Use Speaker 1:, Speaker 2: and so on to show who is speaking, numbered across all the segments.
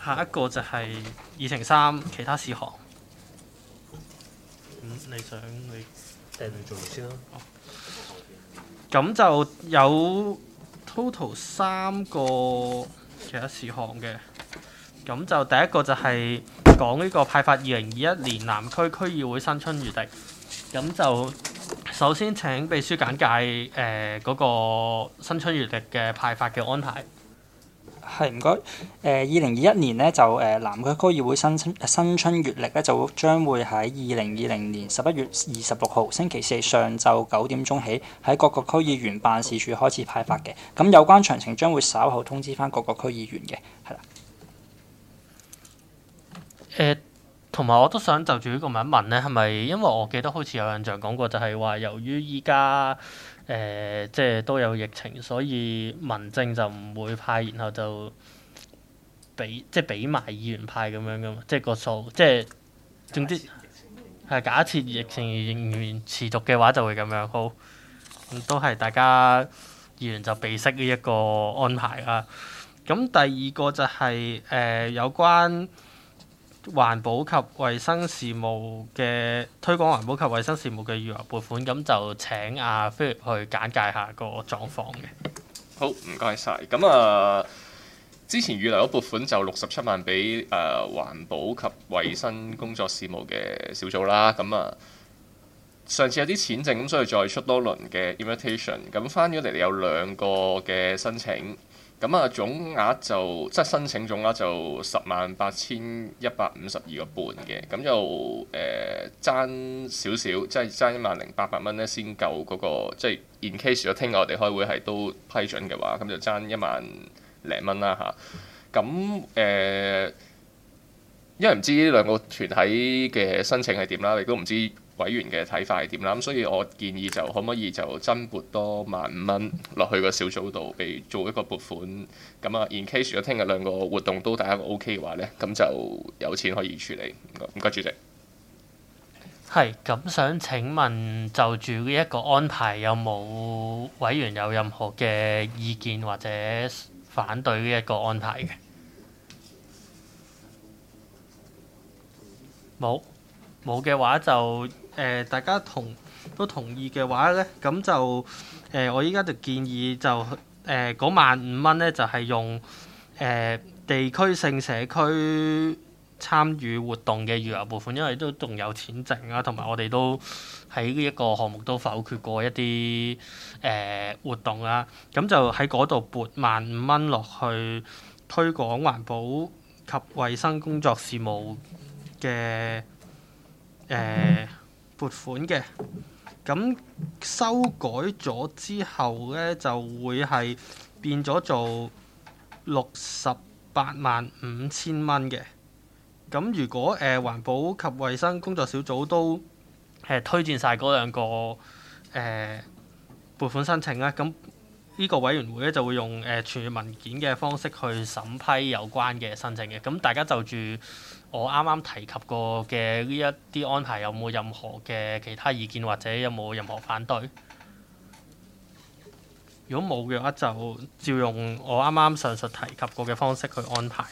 Speaker 1: 下一個就係議程3其他事項。你想你
Speaker 2: 掟你做先啦。
Speaker 1: 咁就有 total 3個其他事項嘅。咁就第一個就係講呢個派發2021年南區區議會新春月曆。咁就首先請秘書簡介嗰個新春月曆嘅派發嘅安排。
Speaker 3: 係唔該。2021年咧就南區區議會新春月曆咧就將會喺2020年11月26號星期四上晝9點鐘起喺各個區議員辦事處開始派發嘅。咁有關詳情將會稍後通知翻各個區議員嘅，係啦。
Speaker 1: 同埋我都想就住呢個問一問咧，係咪因為我記得好似有印象講過，就係話由於依家即係都有疫情，所以民政就唔會派，然後就俾埋議員派咁樣噶嘛，即係個數，即係總之係假設疫情仍然持續嘅話，就會咁樣。好，咁都係大家議員就備悉呢一個安排啦。咁第二個就係有關環保及衞生事務嘅推廣環保及衞生事務嘅預留撥款，咁就請阿菲力去簡介下個狀況嘅。
Speaker 4: 好，唔該晒。咁之前預留咗撥款就67萬俾環保及衞生工作事務嘅小組啦。咁上次有啲錢剩，咁所以再出多輪嘅 invitation。咁翻咗嚟有2個嘅申請。咁總額就即係申請總額就108152個半嘅，咁就爭少少，即係爭10800蚊咧先夠嗰個，即係 in case 如果聽日我哋開會係都批准嘅話，咁就爭10000零蚊啦嚇。咁因為唔知呢2個團體嘅申請係點啦，亦都唔知委員嘅睇法係點啦，咁所以我建議就可唔可以就增撥多15000蚊落去個小組度，俾做一個撥款。咁in case 如果聽日2個活動都大家 OK 嘅話咧，咁就有錢可以處理。唔該，主席。
Speaker 1: 係，咁想請問就住呢一個安排，有冇委員有任何嘅意見或者反對呢一個安排嘅？冇嘅話就大家都同意嘅話咧，咁就我依家就建議就嗰15000蚊咧，就係用地區性社區參與活動嘅預留撥款，因為都仲有錢剩啦，同埋我哋都喺呢一個項目都否決過一啲活動啦，咁就喺嗰度撥15000蚊落去推廣環保及衞生工作事務嘅撥款嘅。咁修改咗之後咧，就會係變咗做685000蚊嘅。咁如果環保及衞生工作小組都推薦晒嗰2個撥款申請咧，咁呢個委員會咧就會用傳閱文件嘅方式去審批有關嘅申請嘅。咁大家就住我啱啱提及過嘅呢一啲安排，有冇任何嘅其他意見或者有冇任何反對？如果冇嘅話，就照用我啱啱上述提及過嘅方式去安排。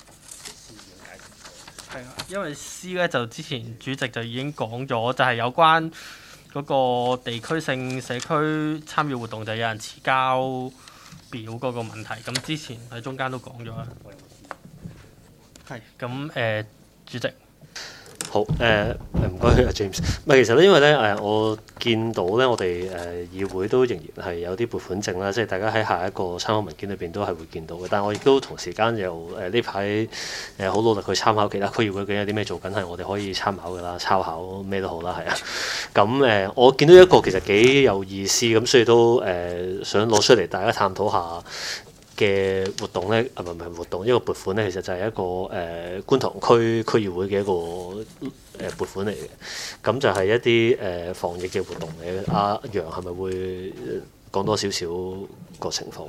Speaker 1: 係啊，因為 C 咧就之前主席就已經講咗，就係有關嗰個地區性社區參與活動就有人遲交表嗰個問題。咁之前喺中間都講咗啦。係咁主席。
Speaker 2: 好唔該阿 James。唔係其實咧，因為咧我見到咧，我哋議會都仍然係有啲撥款證啦，即係大家喺下一個參考文件裏邊都係會見到嘅。但係我亦都同時間又呢排好努力去參考其他區議會究竟有啲咩做緊，係我哋可以參考㗎啦，參考咩都好啦，係啊。咁我見到一個其實幾有意思，咁所以都想攞出嚟大家探討下嘅活動咧，唔係活動，一個撥款咧，其實就係一個觀塘區區議會嘅一個撥款嚟嘅。咁就係一啲防疫嘅活動嚟嘅。阿楊係咪會講多少少個情況？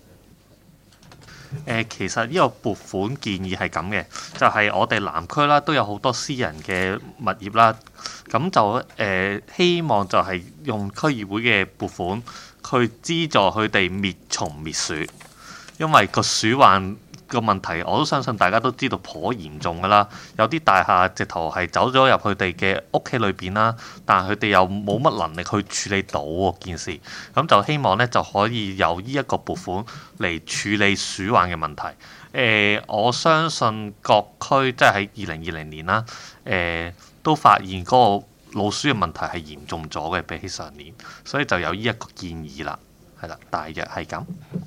Speaker 5: 其實呢個撥款建議係咁嘅，就係我哋南區啦都有好多私人嘅物業啦，咁就希望就係用區議會嘅撥款去資助佢哋滅蟲滅鼠。因為個鼠患個問題我都相信大家都知道頗嚴重㗎啦，有啲大廈直頭係走咗入佢哋嘅屋企裏邊啦，但係佢哋又冇乜能力去處理到喎件事，咁就希望咧就可以有呢一個撥款嚟處理鼠患嘅問題。我相信各區即係喺2020年啦，都發現嗰個老鼠嘅問題係嚴重咗嘅，比起上年，所以就有呢一個建議啦，係啦，大約係咁。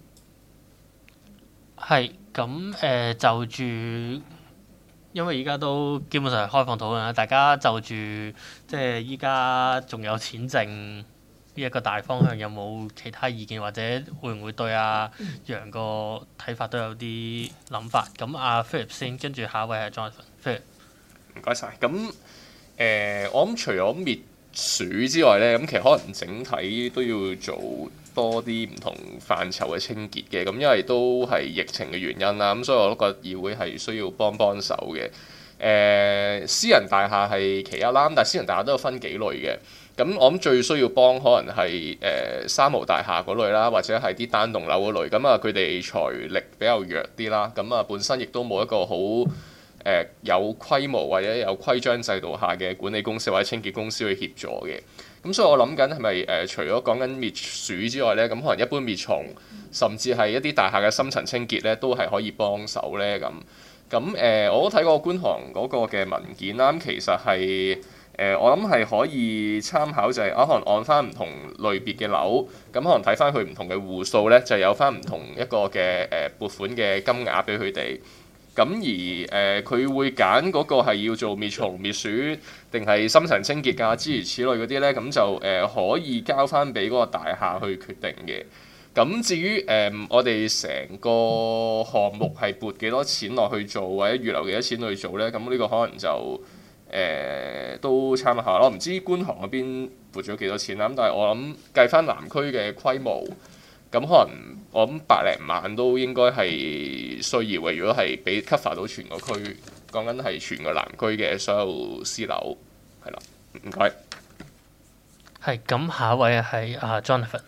Speaker 1: 係咁就住，因為而家都基本上係開放討論啦，大家就住即係依家仲有錢剩呢一個大方向，有冇其他意見或者會唔會對阿楊個睇法都有啲諗法？咁阿 Philip 先，跟住下一位係 Jonathan。Philip，
Speaker 4: 唔該晒。咁我諗除咗滅鼠之外咧，咁其實可能整體都要做多啲唔同範疇嘅清潔嘅。咁因為都係疫情嘅原因啦，咁所以我都覺得議會係需要幫手嘅。私人大廈係其一啦，但係私人大廈都有分幾類嘅。咁我諗最需要幫可能係三無大廈嗰類啦，或者係啲單棟樓嗰類。咁啊，佢哋財力比較弱啲啦。咁啊，本身亦都冇一個好有規模或者有規章制度下嘅管理公司或者清潔公司去協助嘅。咁所以我諗緊係咪除咗講緊滅鼠之外咧，咁可能一般滅蟲，甚至係一啲大廈嘅深層清潔咧，都係可以幫手咧咁。咁我都睇過觀塘嗰個嘅文件啦。咁其實係我諗係可以參考，就係可能按翻唔同類別嘅樓，咁可能睇翻佢唔同嘅戶數咧，就有翻唔同一個嘅撥款嘅金額俾佢哋。咁而佢會揀嗰個係要做滅蟲滅鼠定係深層清潔㗎，諸如此類嗰啲咧，咁就可以交翻俾嗰個大廈去決定嘅。咁至於我哋成個項目係撥幾多錢落去做，或者預留幾多錢去做咧？咁呢個可能就都參考下咯。唔知觀塘嗰邊撥咗幾多錢啦？咁但係我諗計翻南區嘅規模。咁可能我諗百零萬都應該係需要嘅。如果係俾 cover 到全個區，講緊係全個南區嘅所有私樓，係啦，唔該。
Speaker 1: 係咁，下一位係阿 Jonathan。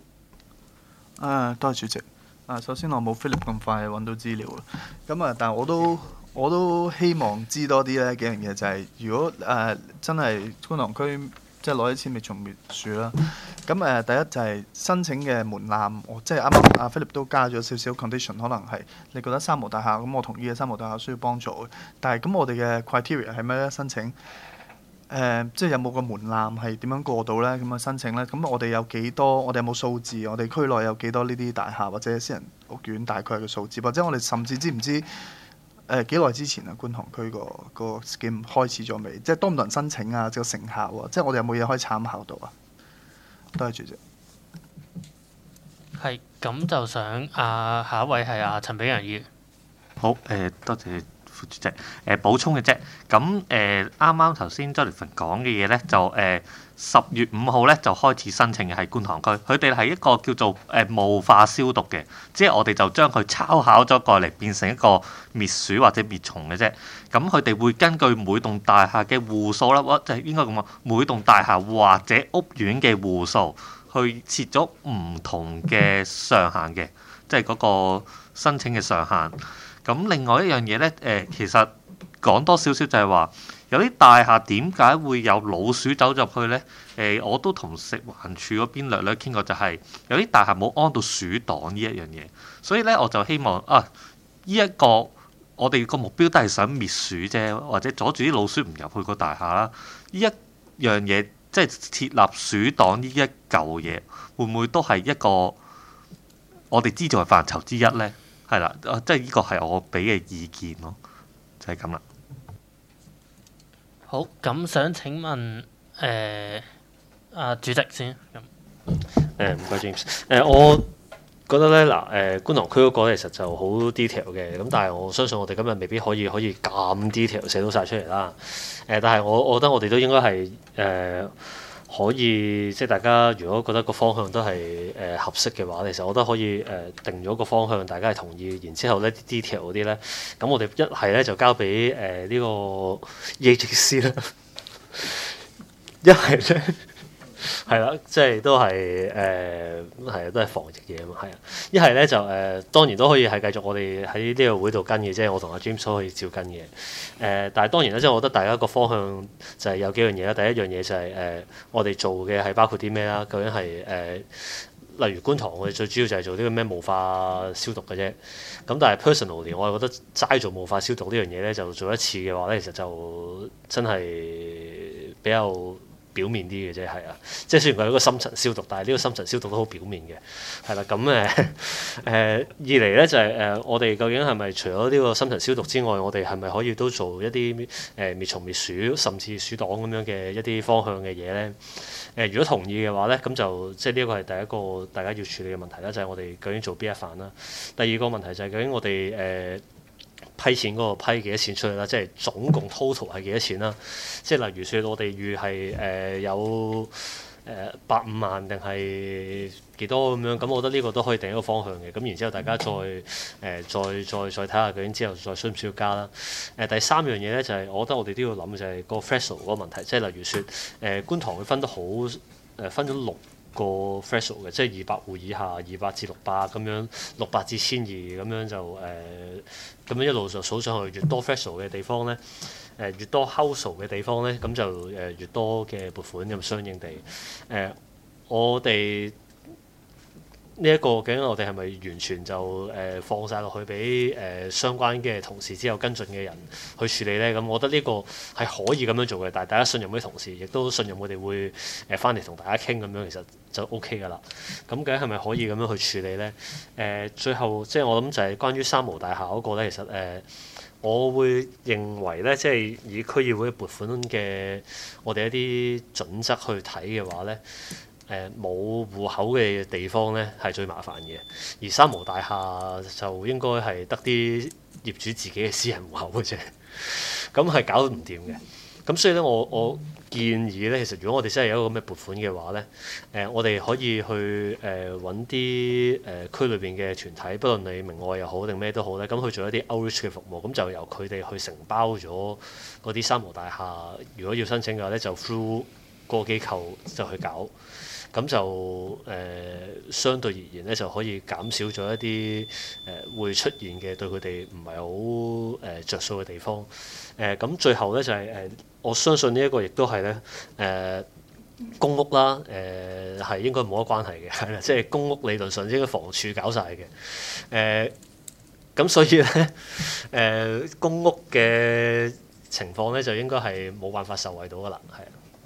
Speaker 6: 多謝主席。首先我冇 Philip 咁快揾到資料啦。咁但係我都希望知多啲咧幾樣嘢，就係如果真係觀塘區即係攞啲錢滅蟲滅鼠啦。咁第一就係申請嘅門檻，即係啱啱阿 Philip 都加咗少少 condition， 可能係你覺得三無大廈咁，我同意嘅三無大廈需要幫助嘅。但係咁我哋嘅 criteria 係咩咧？申請即係有冇個門檻係點樣過到咧？咁啊申請咧？咁我哋有幾多？我哋有冇數字？我哋區內有幾多呢啲大廈或者私人屋苑大概嘅數字？或者我哋甚至知唔知幾耐之前啊？觀塘區個 scheme 開始咗未？即係多唔多人申請啊？個成效啊？即係我哋有冇嘢可以參考到啊？多謝主席。
Speaker 1: 係咁就想下一位係阿陳炳陽議員。
Speaker 5: 好多謝副主席。補充嘅啫。咁啱啱頭先 Jonathan 講嘅嘢咧，就10月5號咧就開始申請嘅係觀塘區。佢哋係一個叫做霧化消毒嘅，即係我哋就將佢抄考咗過嚟變成一個滅鼠或者滅蟲嘅啫。咁佢哋會根據每棟大廈嘅戶數啦，或者應該咁講，每棟大廈或者屋苑嘅戶數去設咗唔同嘅上限嘅，即係嗰個申請嘅上限。咁另外一樣嘢咧，其實講多少少就係話，有啲大廈點解會有老鼠走入去咧？我都同食環署嗰邊略略傾過，就係有啲大廈冇安到鼠擋呢一樣嘢，所以咧我就希望呢一個我哋個目標都係想滅鼠啫，或者阻住啲老鼠唔入去個大廈啦。呢一樣嘢即係設立鼠擋呢一嚿嘢，會唔會都係一個我哋資助嘅範疇之一咧？係啦，即係呢個係我俾嘅意見咯，就係咁啦。
Speaker 1: 好，咁想請問主席先咁。
Speaker 2: 唔該 James。我覺得咧觀塘區嗰個其實就好 detail 嘅，咁但係我相信我哋今日未必可以咁 detail 寫到晒出嚟啦。但係我覺得我哋都應該係可以，即係大家如果覺得個方向都係合適嘅話，其實我覺得可以定咗個方向，大家係同意，然之後咧啲 detail 嗰啲咧，咁我哋一係咧就交俾呢個 EHC 啦，一係咧係啦，即係都係係啊，都係防疫嘢啊嘛，係啊。一係咧就當然都可以係繼續我哋喺呢個會度跟嘅，即係我同阿 James 都可以照跟嘅。但係當然啦，即係我覺得大家個方向就係有幾樣嘢啦。第一樣嘢就係我哋做嘅係包括啲咩啦？究竟係例如觀塘，我哋最主要就係做呢個咩霧化消毒嘅啫。咁但係 personally，我係覺得齋做霧化消毒呢樣嘢咧，就做一次嘅話咧，其實就真係比較表面啲嘅啫，係啊。即係雖然佢係一個深層消毒，但係呢個深層消毒都好表面嘅，係啦。咁二嚟咧就係我哋究竟係咪除咗呢個深層消毒之外，我哋係咪可以都做一啲滅蟲滅鼠，甚至鼠黨咁樣嘅一啲方向嘅嘢咧？如果同意嘅話咧，咁就即係呢一個係第一個大家要處理嘅問題啦，就係我哋究竟做邊一範啦。第二個問題就係究竟我哋批錢嗰個批幾多錢出去啦？即係總共 total 係幾多錢啦？即係例如説，我哋預係有150萬定係幾多咁樣？咁我覺得呢個都可以定一個方向嘅。咁然之後大家再睇下究竟之後再需唔需要加啦？第三樣嘢咧就係我覺得我哋都要諗嘅就係個 threshold 嗰個問題，即係例如説觀塘會分得好分咗6個 threshold 嘅，即係200戶以下200至600咁樣，600至1200咁樣就咁樣一路就數上去，越多 threshold 嘅地方咧，越多 household 嘅地方咧，咁就越多嘅撥款咁相應地我哋呢一個究竟我哋係咪完全就放晒落去俾相關嘅同事之後跟進嘅人去處理咧？咁我覺得呢個係可以咁樣做嘅，但係大家信任嗰啲同事，亦都信任我哋會翻嚟同大家傾咁樣，其實就 OK 㗎啦。咁究竟係咪可以咁樣去處理咧？最後即係我諗就係關於三無大廈嗰個咧，其實我會認為咧，即係以區議會撥款嘅我哋一啲準則去睇嘅話咧。冇戶口嘅地方咧係最麻煩嘅，而三無大廈就應該係得啲業主自己嘅私人戶口嘅啫，咁係搞唔掂嘅。咁所以咧，我建議咧，其實如果我哋真係有一個咁嘅撥款嘅話咧，我哋可以去揾啲區裏邊嘅團體，不論你明愛又好定咩都好咧，咁去做一啲 outreach 嘅服務，咁就由佢哋去承包咗嗰啲三無大廈。如果要申請嘅話咧，就 through 個機構就去搞。咁就相對而言咧，就可以減少咗一啲會出現嘅對佢哋唔係好着數嘅地方。咁最後咧就係我相信呢一個亦都係咧公屋啦，係應該冇乜關係嘅，係啦，即係公屋理論上應該房署搞晒嘅。咁所以咧公屋嘅情況咧就應該係冇辦法受惠到㗎啦，係。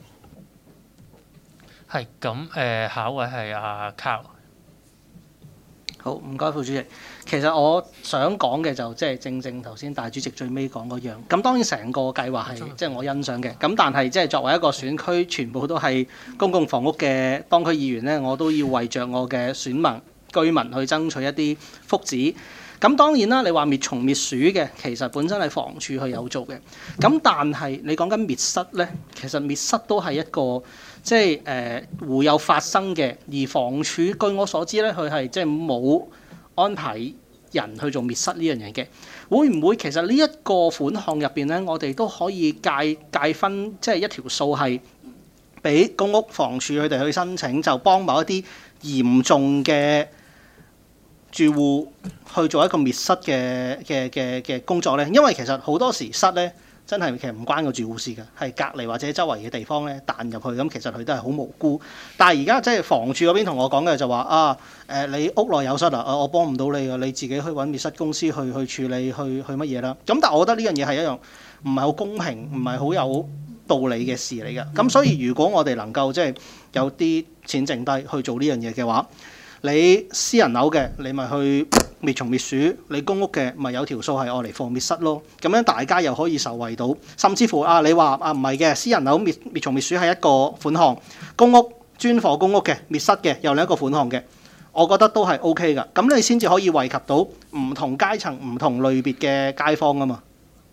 Speaker 1: 係咁下一位係阿 Carl。
Speaker 7: 好，唔該副主席。其實我想講嘅就即係正頭先大主席最尾講嗰樣。咁當然成個計劃係即係我欣賞嘅。咁但係即係作為一個選區全部都係公共房屋嘅當區議員咧，我都要為着我嘅選民居民去爭取一啲福祉。咁當然啦，你話滅蟲滅鼠嘅，其實本身係房署去有做嘅。咁但係你講緊滅虱咧，其實滅虱都係一個即係會有發生嘅。而房署據我所知咧，佢係即係冇安排人去做滅虱呢樣嘢嘅。會唔會其實呢一個款項入邊咧，我哋都可以界分即係一條數係俾公屋房署佢哋去申請，就幫某一啲嚴重嘅住戶去做一個滅虱嘅工作咧？因為其實好多時虱咧真係其實唔關個住戶事嘅，係隔離或者周圍嘅地方咧彈入去，咁其實佢都係好無辜。但係而家即係房署嗰邊同我講嘅就話你屋內有虱啊，我幫唔到你㗎，你自己去揾滅虱公司去處理去乜嘢啦。咁但係我覺得呢樣嘢係一樣唔係好公平，唔係好有道理嘅事嚟嘅。咁所以如果我哋能夠即係有啲錢剩低去做呢樣嘢嘅話，你私人樓嘅你咪去滅蟲滅鼠，你公屋嘅咪有條數係愛嚟放滅虱咯。咁樣大家又可以受惠到，甚至乎你話唔係嘅，私人樓滅蟲滅鼠係一個款項，公屋專貨公屋嘅滅虱嘅又另一個款項嘅，我覺得都係 OK 㗎。咁你先至可以惠及到唔同階層、唔同類別嘅街坊啊嘛。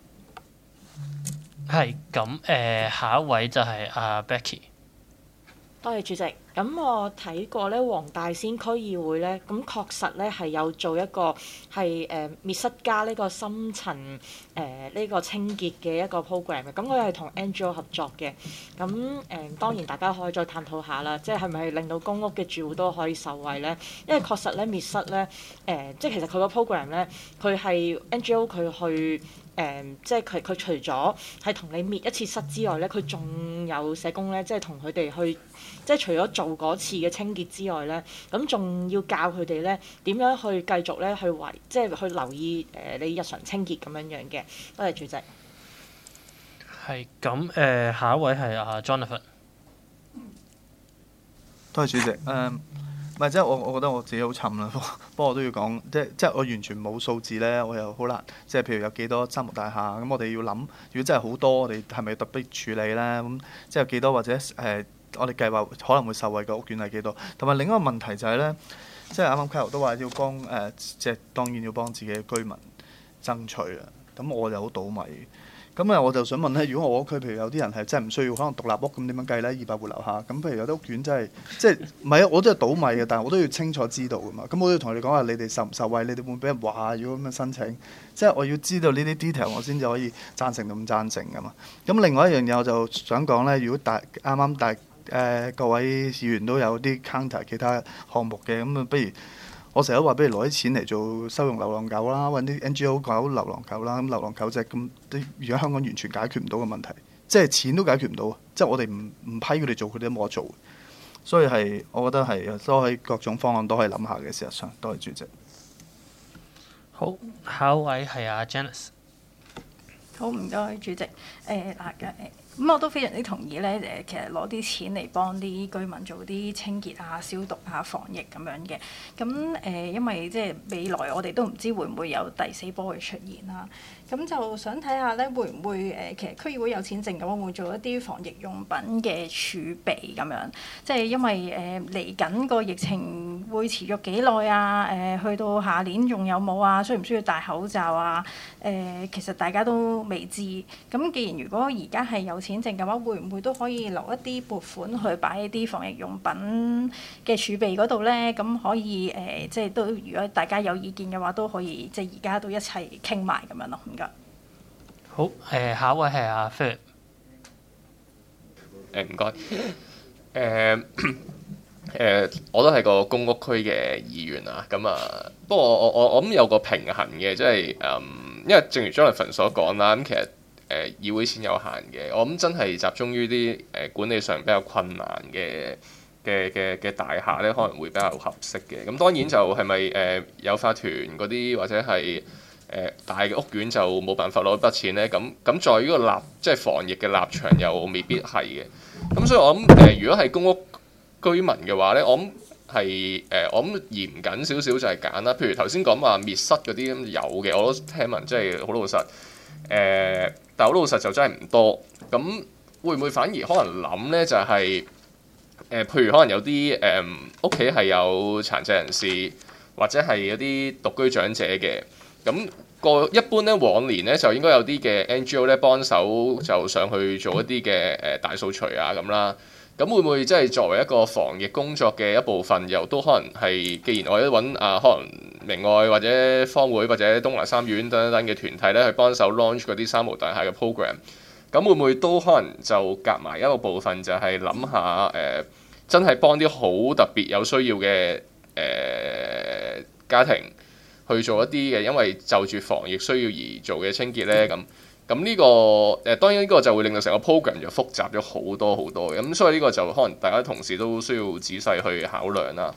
Speaker 1: 係咁下一位就係阿 Becky。
Speaker 8: 多謝主席。咁我睇過咧，黃大仙區議會咧，咁確實咧係有做一個係滅虱加呢個深層呢個清潔嘅一個 program 嘅。咁佢係同 NGO 合作嘅。咁當然大家可以再探討下啦，即係咪令到公屋嘅住戶都可以受惠咧？因為確實咧滅虱咧即係其實佢個 program 咧，佢係 NGO 佢去。即係佢除咗係同你滅一次虱之外咧，佢仲有社工咧，即係同佢哋去，即係除咗做嗰次嘅清潔之外咧，咁仲要教佢哋咧點樣去繼續咧去即係去留意你日常清潔咁樣樣嘅。多謝主席。
Speaker 1: 係咁下一位係阿 Jonathan。
Speaker 6: 多謝主席。唔係即係我覺得我自己好沉啦，不過我都要講，即係我完全冇數字咧，我又好難，即係譬如有幾多三無大廈，咁我哋要諗，如果真係好多，我哋係咪要特別處理咧？咁即係有幾多或者我哋計劃可能會受惠嘅屋苑係幾多？同埋另一個問題就係咧，即係啱啱 Carol 都話要幫即係當然要幫自己嘅居民爭取啊，咁我就好倒米。咁啊，我就想問咧，如果我屋企譬如有啲人係真係唔需要，可能獨立屋咁點樣計咧？200戶樓下，咁譬如有啲屋苑真係即係唔係啊？我真係倒米嘅，但係我都要清楚知道噶嘛。咁我都要同你講話，你哋受唔受惠？你哋會唔會俾人話？如果咁樣申請，即係我要知道呢啲 detail，我先至可以贊成同唔贊成噶嘛。咁另外一樣嘢我就想講咧，如果啱啱各位議員都有啲 counter 其他項目嘅，咁啊不如。我成日都話，不如攞啲錢嚟做收容流浪狗啦，揾啲 NGO 搞流浪狗啦。咁流浪狗隻咁，而家香港完全解決唔到嘅問題，即係錢都解決唔到，即係我哋唔批佢哋做，佢哋都冇得做。所以係，我覺得係都可以各種方案都可以諗下嘅。事實上，多謝主席。
Speaker 1: 好，下一位係阿 Janice。
Speaker 9: 好，唔該主席。咁我都非常之同意咧。其實攞啲錢嚟幫啲居民做啲清潔啊、消毒啊、防疫咁樣嘅。咁因為即係未來我哋都唔知會唔會有第4波嘅出現啦。咁就想睇下咧，會唔會其實區議會有錢剩咁，會唔會做一啲防疫用品嘅儲備咁樣？即係因為嚟緊個疫情會持續幾耐啊？去到下年仲有冇啊？需唔需要戴口罩啊？其實大家都未知。咁既然如果而家係有錢剩嘅話，會唔會都可以留一啲撥款去擺一啲防疫用品嘅儲備嗰度咧？咁可以即係都如果大家有意見嘅話，都可以即係而家都一齊傾埋咁樣咯。唔該。
Speaker 1: 好，下一位係阿 Philip。
Speaker 4: 唔該。我都係個公屋區嘅議員啊。咁啊，不過我諗有個平衡嘅，即係因為正如 Jonathan 所講啦，咁其實議會錢有限嘅，我諗真係集中於啲管理上比較困難嘅大廈咧，可能會比較合適嘅。咁當然就係咪有法團嗰啲或者係大嘅屋苑就冇辦法攞一筆錢咧？咁在於個即係防疫嘅立場又未必係嘅。咁所以我諗如果係公屋居民嘅話咧，我諗係我諗嚴謹少少就係揀啦。譬如頭先講話滅虱嗰啲咁有嘅，我都聽聞即係好老實。但好老實就真係唔多。咁會唔會反而可能諗咧？就係譬如可能有啲屋企係有殘疾人士，或者係有啲獨居長者嘅。咁一般咧往年咧就應該有啲嘅 NGO 咧幫手就上去做一啲嘅大掃除啊咁啦。咁會唔會即係作為一個防疫工作嘅一部分，又都可能係既然我都揾可能明愛或者方會或者東華三院等等嘅團體咧去幫手 launch 嗰啲三無大廈嘅 program， 咁會唔會都可能就夾埋一個部分，就係諗下真係幫啲好特別有需要嘅家庭去做一啲嘅，因為就住防疫需要而做嘅清潔咧咁。咁呢個當然呢個就會令到成個 program 就複雜咗好多好多嘅，咁所以呢個就可能大家同事都需要仔細去考量啦。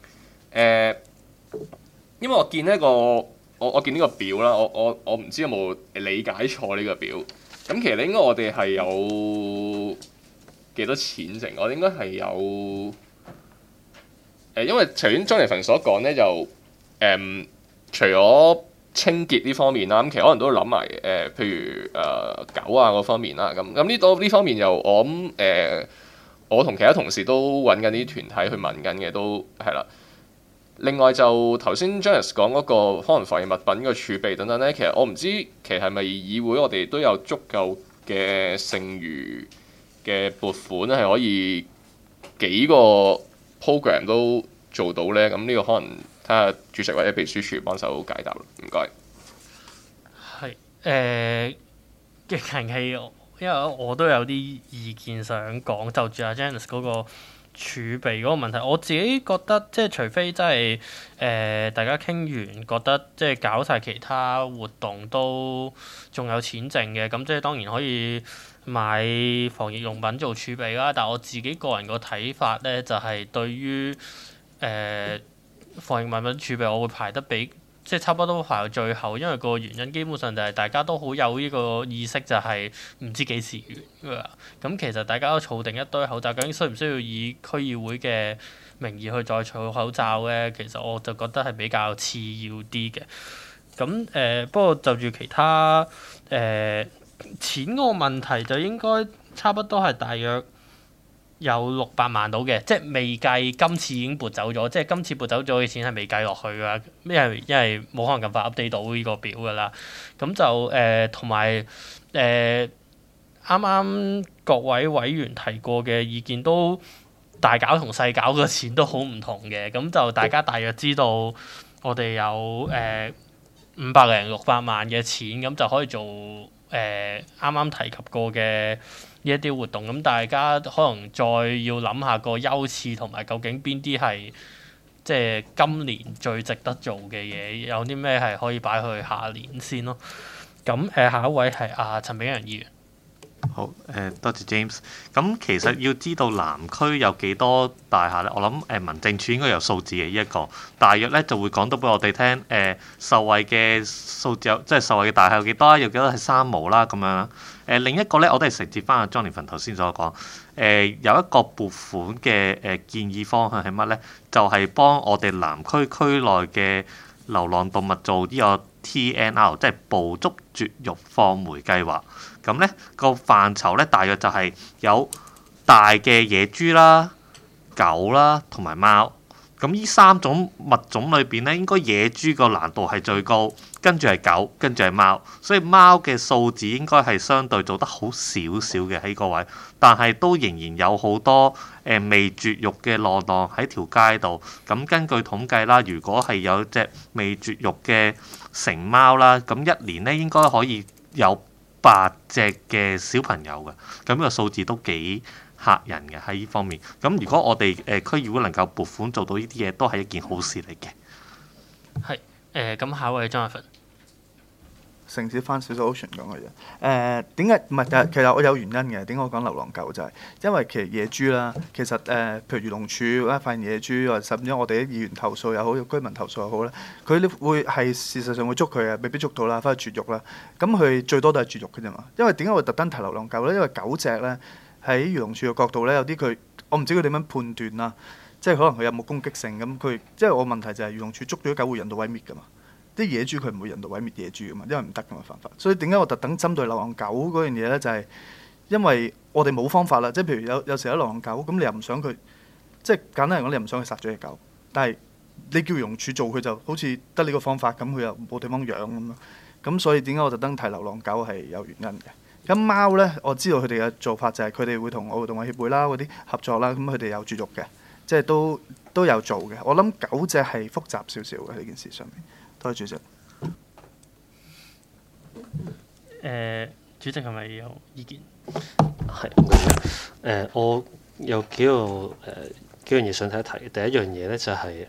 Speaker 4: 因為我見呢個我見呢個表啦，我唔知有冇理解錯呢個表。咁其實應該我哋係有幾多錢剩？我哋應該係有因為除咗 Jonathan 所講咧，就除咗清潔呢方面啦，咁其實可能都諗埋譬如狗啊嗰方面啦，咁呢方面又我諗我同其他同事都揾緊啲團體去問緊嘅，都係啦。另外就頭先 Janice 講嗰個可能防疫物品嘅儲備等等咧，其實我唔知其實係咪議會我哋都有足夠嘅剩餘嘅撥款係可以幾個 program 都做到咧？咁呢個可能睇下主席或者秘書處幫手解答啦。唔該。
Speaker 1: 係激情戲，因為我都有啲意見想講，就住阿 Janice 嗰個儲備嗰個問題，我自己覺得即係除非真係大家傾完覺得即係搞晒其他活動都仲有錢剩嘅，咁即係當然可以買防疫用品做儲備啦。但係我自己個人個睇法咧，就係對於防疫物品儲備，我會排得比即係差不多排到最後，因為個原因基本上就係大家都好有呢個意識，就係唔知幾時完㗎。咁其實大家都儲定一堆口罩，究竟需唔需要以區議會嘅名義去再儲口罩咧？其實我就覺得係比較次要啲嘅。咁不過就住其他錢嗰個問題，就應該差不多係大約有600萬到嘅，即係未計今次已經撥走咗，即係今次撥走咗嘅錢係未計落去㗎，因為冇可能咁快 update 到呢個表㗎啦。咁就同埋啱啱各位委員提過嘅意見都大搞同細搞嘅錢都好唔同嘅，咁就大家大約知道我哋有500零600萬嘅錢，咁就可以做啱啱提及過嘅呢一啲活動，咁大家可能再要諗下個優次同埋究竟邊啲係即係今年最值得做嘅嘢，有啲咩係可以擺去下年先咯。咁下一位係阿陳炳陽議員。
Speaker 5: 好，多謝 James。咁其實要知道南區有幾多大廈咧，我諗民政處應該有數字嘅呢一個，大約咧就會講到俾我哋聽，受惠嘅數字即係受惠嘅大廈有幾多，有幾多係三無啦咁樣。另一個咧，我都係承接翻阿 Jonathan 頭先所講，有一個撥款嘅建議方向係乜咧？就係幫我哋南區區內嘅流浪動物做呢個 TNR， 即係捕捉絕育放回計劃。咁咧個範疇咧，大約就係有大嘅野豬啦、狗啦同埋貓。咁呢3種物種裏邊咧，應該野豬個難度係最高，跟住係狗，跟住係貓。所以貓嘅數字應該係相對做得好少少嘅喺個位，但係都仍然有好多未絕育嘅浪浪喺條街度。咁根據統計啦，如果係有隻未絕育嘅成貓啦，咁1年咧應該可以有8隻嘅小朋友嘅，咁呢個數字都幾嚇人嘅喺呢方面。咁如果我哋區議會能夠撥款做到呢啲嘢，都係一件好事嚟嘅。
Speaker 1: 係咁下一位 Jonathan。
Speaker 6: 承接翻少少 Ocean 講嘅嘢，點解唔係？其實我有原因嘅。點解我講流浪狗就係、因為其實野豬啦，其實譬如漁農署發現野豬，或者甚至我哋啲議員投訴又好，居民投訴又好咧，佢哋會係事實上會捉佢嘅，未必捉到啦，翻去絕育啦。咁佢最多都係絕育嘅啫嘛。因為點解我特登提流浪狗咧？因為狗隻咧喺漁農署嘅角度咧，有啲佢我唔知佢點樣判斷啦，即係可能佢有冇攻擊性咁。佢即係我問題就係漁農署捉咗狗會人道毀滅㗎嘛。啲野豬佢唔會人道毀滅野豬噶嘛，因為唔得噶嘛，犯法。所以點解我特登針對流浪狗嗰樣嘢咧？就係因為我哋冇方法啦。即係譬如有時有流浪狗，咁你又唔想佢，即係簡單嚟講，你又唔想佢殺咗隻狗。但係你叫漁農署做，佢就好似得呢個方法，咁佢又冇地方養咁樣。咁所以點解我特登提流浪狗係有原因嘅。咁貓咧，我知道佢哋嘅做法就係佢哋會同愛護動物協會啦嗰啲合作啦，咁佢哋有絕育嘅，即係都有做嘅。我諗狗隻係複雜少少嘅呢件事上面。多謝主席。
Speaker 1: 主席係咪有意見？
Speaker 2: 係我有幾樣嘢想提一提。第一樣嘢咧就係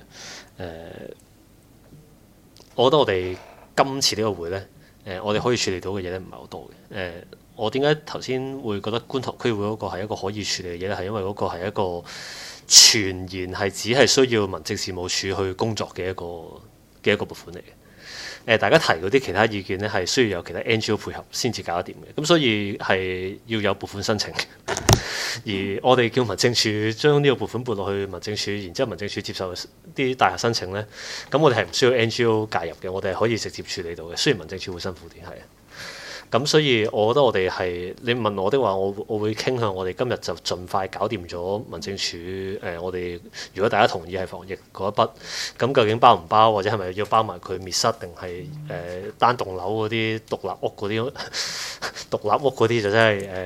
Speaker 2: 我覺得我哋今次呢個會咧，我哋可以處理到嘅嘢咧唔係好多嘅。我點解頭先會覺得觀塘區會嗰個係一個可以處理嘅嘢咧？係因為嗰個係一個全然係只係需要民政事務處去工作嘅一個撥款嚟嘅。大家提嗰啲其他意見咧，係需要有其他 NGO 配合先至搞得掂嘅。咁所以係要有撥款申請。而我哋叫民政處將呢個撥款撥落去民政處，然之後民政處接受啲大廈申請咧，咁我哋係唔需要 NGO 介入嘅，我哋係可以直接處理到嘅。雖然民政處會辛苦啲，係啊。咁所以我覺得我哋係你問我的話，我會傾向我哋今日就盡快搞掂咗民政處我哋如果大家同意係防疫嗰一筆，咁究竟包唔包，或者係咪要包埋佢滅失，定係單棟樓嗰啲獨立屋嗰啲獨立屋嗰啲就真係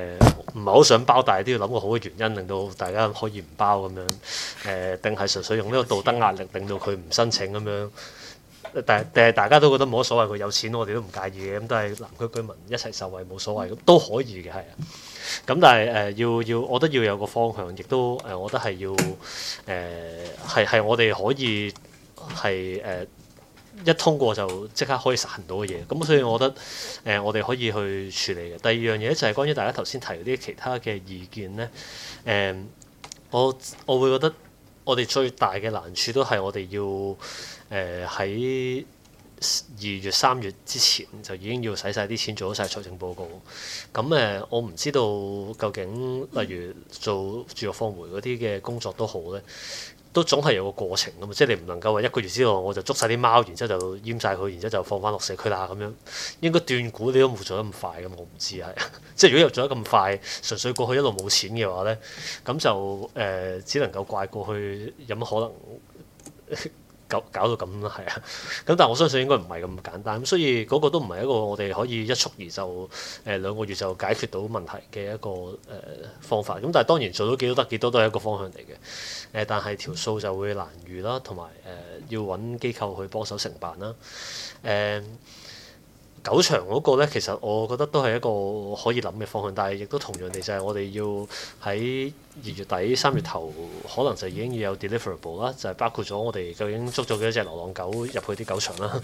Speaker 2: 唔係好想包，但係都要諗個好嘅原因，令到大家可以唔包咁樣。定係純粹用呢個道德壓力令到佢唔申請咁樣？但係大家都覺得冇乜所謂，佢有錢我哋都唔介意嘅，咁都係南區居民一齊受惠冇所謂，咁都可以嘅係啊。咁但係要我覺得要有個方向，亦都我覺得係要係我哋可以係一通過就即刻可以實行到嘅嘢。咁所以我覺得我哋可以去處理嘅。第二樣嘢就係關於大家頭先提嗰啲其他嘅意見咧。我會覺得我哋最大嘅難處都係我哋要喺2月3月之前就已經要使晒啲錢做好晒財政報告。咁我唔知道究竟例如做住藥放回嗰啲嘅工作都好咧，都總係有個過程㗎嘛。即係你唔能夠話1個月之內我就捉晒啲貓，然之後就閹晒佢，然之後就放翻落社區啦咁樣。應該斷估你都冇做得咁快㗎嘛，我唔知係。即係如果又做得咁快，純粹過去一路冇錢嘅話咧，咁就只能夠怪過去有乜可能搞到咁啦，係啊。咁但係我相信應該唔係咁簡單，咁所以嗰個都唔係一個我哋可以一蹴而就2個月就解決到問題嘅一個方法。咁但係當然做到幾多得幾多都係一個方向嚟嘅。但係條數就會難預啦，同埋要揾機構去幫手承辦啦。狗場嗰個咧，其實我覺得都係一個可以諗嘅方向，但係亦都同樣地就係我哋要喺2月底3月頭，可能就已經要有 deliverable 啦，就係包括咗我哋究竟捉咗幾多隻流浪狗入去啲狗場啦。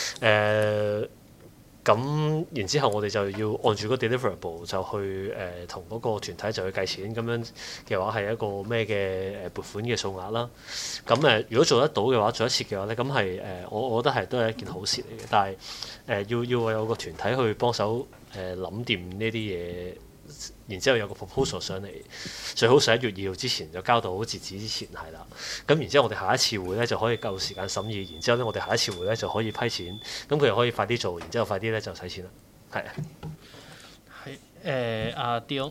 Speaker 2: 咁然之後我哋就要按住個 deliverable 就去同嗰個團體就去計錢，咁樣嘅話係一個咩嘅撥款嘅數額啦。咁如果做得到嘅話，做一次嘅話咧，咁係我覺得都係一件好事嚟嘅。但係要有個團體去幫手諗掂呢啲嘢。然之後有個 proposal 上嚟，最好11月2號之前就交到截止之前係啦。咁然之後我哋下一次會咧就可以夠時間審議，然之後咧我哋下一次會咧就可以批錢，咁佢又可以快啲做，然之後快啲咧就使錢啦。係啊。
Speaker 1: 係阿 Dion。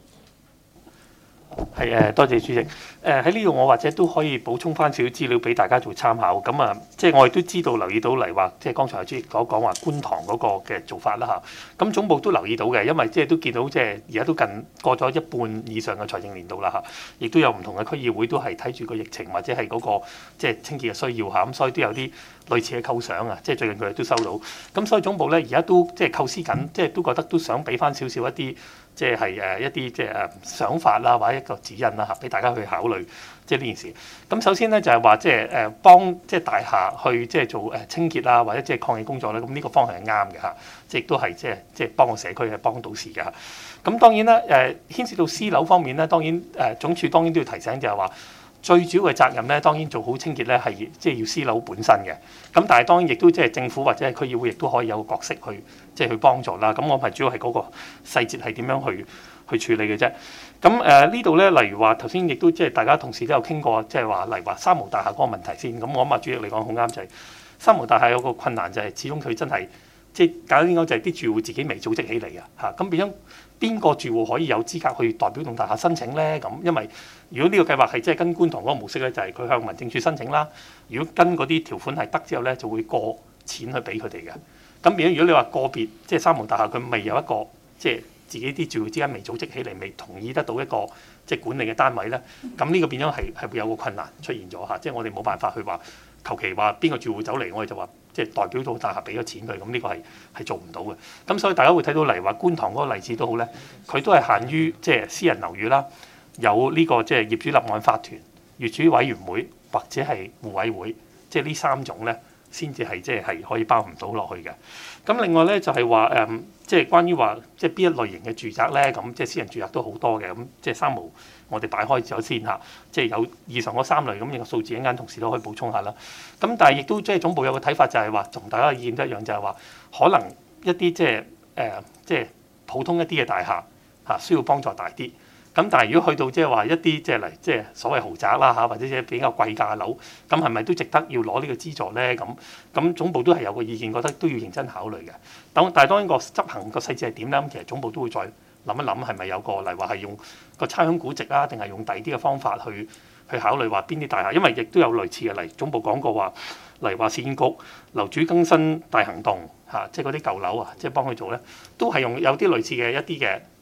Speaker 5: 係多謝主席。喺呢度我或者都可以補充翻少少資料俾大家做參考。咁啊，即係我亦都知道留意到嚟話，即係剛才阿主席講話觀塘嗰個嘅做法啦嚇。咁總部都留意到嘅，因為即係都見到即係而家都近過咗一半以上嘅財政年度啦嚇，亦都有唔同嘅區議會都係睇住個疫情或者係嗰個即係清潔嘅需要嚇，咁所以都有啲類似嘅構想啊，即係最近佢哋都收到。咁所以總部咧而家都即係構思緊，即係都覺得都想俾翻少少一啲。即係一啲即係想法啦，或者一個指引啦嚇，俾大家去考慮即係呢件事。咁首先咧就係話即係幫即係大廈去即係做清潔啊，或者即係抗疫工作咧。咁呢個方向係啱嘅嚇，即係亦都係即係幫個社區係幫到事嘅嚇。咁當然啦牽涉到私樓方面咧，當然總署當然都要提醒就係話。最主要嘅責任咧，當然做好清潔咧，係即係要私樓本身嘅。咁但係當然亦都即係政府或者係區議會亦都可以有個角色去即係去幫助啦。咁我咪主要係嗰個細節係點樣去處理嘅啫。咁呢度咧，例如話頭先亦都即係大家同事都有傾過，即係話例如話三無大廈嗰個問題先。咁我諗主席嚟講好啱，就係三無大廈有個困難就係始終佢真係即係簡單啲講就係啲住戶自己未組織起嚟啊嚇。咁變咗邊個住戶可以有資格去代表棟大廈申請咧？咁因為如果呢個計劃係即係跟觀塘嗰個模式咧，就係佢向民政處申請啦。如果跟嗰啲條款係得之後咧，就會過錢去俾佢哋嘅。咁變咗如果你話個別即係三無大廈佢未有一個即係自己啲住戶之間未組織起嚟，未同意得到一個即係管理嘅單位咧，咁呢個變咗係會有個困難出現咗嚇。即係我哋冇辦法去話求其話邊個住戶走嚟，我哋就話即係代表到大廈俾咗錢佢，咁呢個係做唔到嘅。咁所以大家會睇到嚟話觀塘嗰個例子都好咧，佢都係限於即係私人樓宇啦。有呢個即係業主立案法團、業主委員會或者係互委會，即係呢3種咧，先至係即係可以包唔到落去嘅。咁另外咧就係話即係關於話即係邊一類型嘅住宅咧，咁即係私人住宅都好多嘅。咁即係三無，我哋擺開咗先嚇，即係有以上嗰3類咁，呢個數字一間同事都可以補充下啦。咁但係亦都即係總部有個睇法就係話，同大家嘅意見都一樣，就係話可能一啲即係普通一啲嘅大廈嚇需要幫助大啲。咁但係如果去到即係話一啲即係嚟即係所謂豪宅啦嚇，或者即係比較貴價嘅樓，咁係咪都值得要攞呢個資助咧？咁總部都係有個意見，覺得都要認真考慮嘅。但係當然個執行個細節係點咧？咁其實總部都會再諗一諗，係咪有個例如話係用個差餉估值啊，定係用第二啲嘅方法去考慮話邊啲大廈？因為亦都有類似嘅例，總部講過話，例如話市建局樓主更新大行動嚇，即係嗰啲舊樓啊，即係幫佢做咧，都係用有啲類似嘅一啲嘅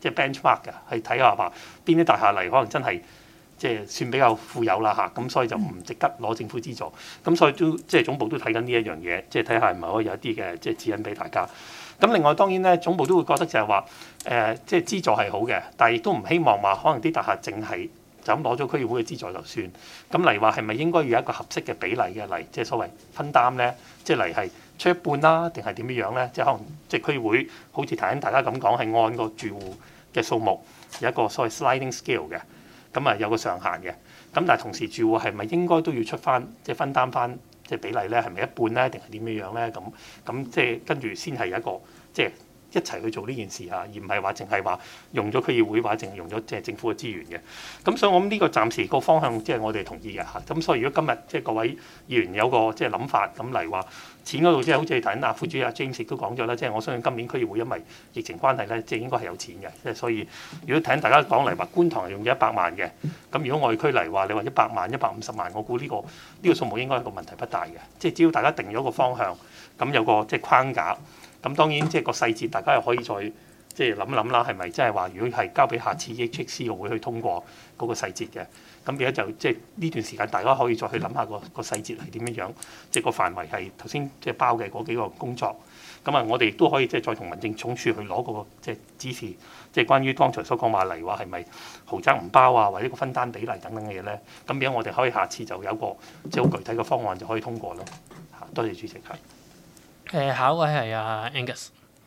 Speaker 10: 即係 benchmark 嘅，係睇下話邊啲大廈嚟可能真係即係算比較富有啦嚇，咁所以就唔值得攞政府資助。咁所以都即係總部都睇緊呢一樣嘢，即係睇下係咪可以有一啲嘅即係指引俾大家。咁另外當然咧，總部都會覺得就係話即係資助係好嘅，但係亦都唔希望話可能啲大廈淨係就咁攞咗區議會嘅資助就算。咁例如話係咪應該要有一個合適嘅比例嘅嚟，即係所謂分擔咧，即係嚟係出一半啦，定係點樣樣咧？即係可能即係區議會好似頭先大家咁講，係按個住戶嘅數目有一個所謂 sliding scale 嘅，咁啊有個上限嘅。咁但係同時住戶係咪應該都要出翻即係分擔翻即係比例咧？係咪一半咧？定係點樣樣咧？咁即係跟住先係有一個即係一齊去做呢件事啊，而唔係話淨係話用咗區議會或者淨係用咗即係政府嘅資源嘅。咁所以我諗呢個暫時個方向即係我哋同意嘅嚇。咁所以如果今日即係各位議員有個即係諗法咁嚟話錢嗰度，即係好似頭先副主席 James 亦都講咗啦，即係我相信今年區議會因為疫情關係咧，即係應該係有錢嘅。即係所以如果聽大家講嚟話觀塘係用咗100萬嘅，咁如果外區嚟話你話100萬、150萬，我估呢個數目應該係個問題不大嘅。即係只要大家定咗個方向，咁有個即係框架。咁當然即係個細節，大家又可以再即係諗諗啦，係咪即係話如果係交俾下次 HHC 個會去通過嗰個細節嘅？咁而家就即係呢段時間，大家可以再去諗下個細節係點樣樣，即係個範圍係頭先即係包嘅嗰幾個工作。咁啊，我哋亦都可以即係再同民政總署去攞個即係指示，即係關於剛才所講話嚟話係咪豪宅唔包啊，或者個分擔比例等等嘅嘢咧。咁而家我哋可以下次就有個即係好具體嘅方案就可以通過咯。嚇，多謝主席。
Speaker 1: 下一位係阿 Angus。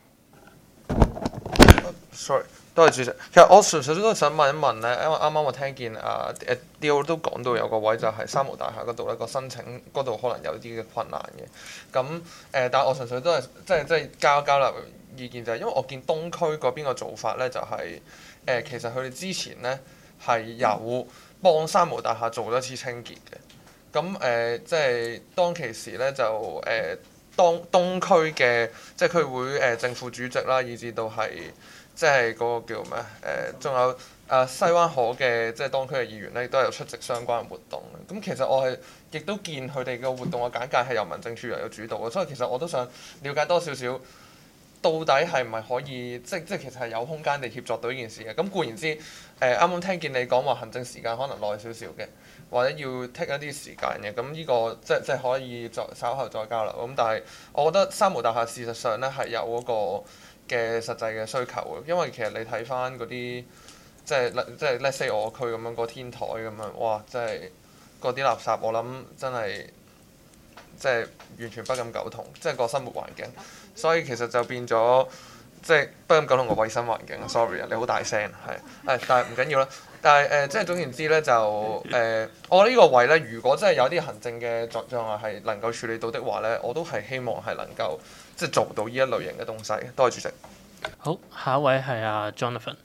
Speaker 11: Sorry， 多謝主席。其實我純粹都想問一問咧，因為啱啱我聽見Dio 都講到有個位就係三無大廈嗰度咧，個申請嗰度可能有啲嘅困難嘅。咁但係我純粹都係即係交流意見就係，因為我見東區嗰邊個做法咧就係其實佢哋之前咧係有幫三無大廈做咗一次清潔嘅。咁即係當其時咧就當東區嘅即係區會正副主席啦，以至到係即係嗰個叫咩仲有西灣河嘅即係當區嘅議員咧，亦都有出席相關嘅活動。咁其實我係亦都見佢哋嘅活動嘅簡介係由民政處有主導嘅，所以其實我都想了解多少少，到底係唔係可以即其實係有空間地協作到呢件事嘅？咁固然之啱啱聽見你講話行政時間可能耐少少嘅，或者要 take 一啲時間嘅，咁呢個即可以再稍後再交流。咁但係我覺得三無大廈事實上咧係有嗰個嘅實際嘅需求嘅，因為其實你睇翻嗰啲即係 let's say 我區咁樣個天台咁樣，哇！即係嗰啲垃圾，我諗真係即係完全不敢苟同，即係個生活環境。所以其實就變咗即係不敢苟同個衞生環境。Sorry 啊，你好大聲係但係唔緊要啦。但係即係總言之咧，就我覺得呢個位咧，如果真係有啲行政嘅作用係能夠處理到的話咧，我都係希望係能夠即係做到呢一類型嘅東西。多謝主席。
Speaker 1: 好，下一位係阿 Jonathan。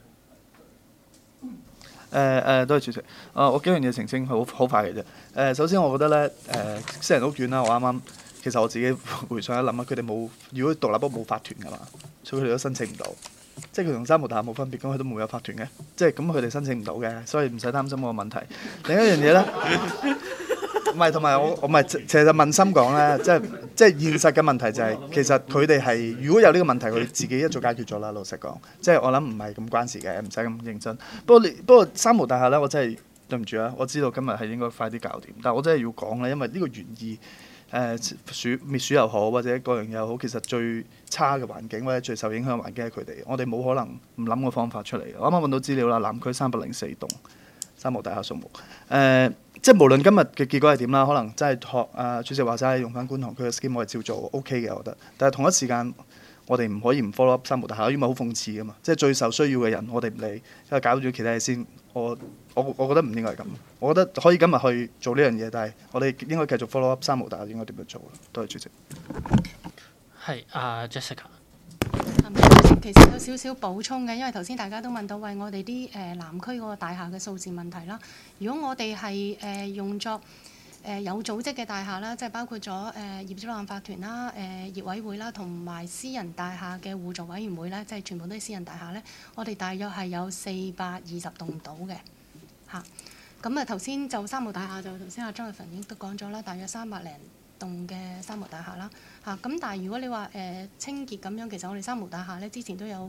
Speaker 6: 多謝主席。我幾樣嘢澄清，好快嘅啫。首先我覺得咧，私人屋苑啦，我啱啱其實我自己回想一諗啊，佢哋冇如果獨立屋冇法團㗎嘛，所以佢哋都申請唔到。即係佢同三無大廈冇分別，咁佢都冇有法團嘅，即係咁佢哋申請唔到嘅，所以唔使擔心嗰個問題。另一樣嘢咧，唔係同埋我唔係其實問心講咧，即係現實嘅問題就係、其實佢哋係如果有呢個問題，佢哋自己一早解決咗啦。老實講，即係我諗唔係咁關事嘅，唔使咁認真。不過三無大廈咧，我真係對唔住啊，我知道今日係應該快啲搞掂，但係我真係要講咧，因為呢個原意。滅鼠又好，或者各樣又好，其實最差嘅環境或者最受影響嘅環境係佢哋。我哋冇可能唔諗個方法出嚟。我啱啱揾到資料啦，南區304棟三無大廈數目。即係無論今日嘅結果係點啦，可能真係學主席話齋用翻觀塘區嘅 scheme 我係照做 OK 嘅，我覺得。但係同一時間，我哋唔可以唔 follow up 三無大廈，因為好諷刺噶嘛。即係最受需要嘅人，我哋唔理，因為搞咗其他嘢先。我覺得唔應該係咁。我覺得可以今日去做呢樣嘢，但係我哋應該繼續 follow up 三無大廈應該點樣做。多謝主席。
Speaker 1: 係Jessica。
Speaker 12: 其實有少少補充嘅，因為頭先大家都問到為我哋啲南區嗰個大廈嘅數字問題啦。如果我哋係用作有組織嘅大廈啦，即係包括咗業主立案法團啦、業委會啦，同埋私人大廈嘅互助委員會咧，即係全部都係私人大廈咧，我哋大約係有420棟到嘅嚇。咁啊頭先就三無大廈就頭先阿 Jonathan 已經都講咗啦，大約300零棟嘅三無大廈啦嚇。咁但係如果你話清潔咁樣，其實我哋三無大廈咧之前都有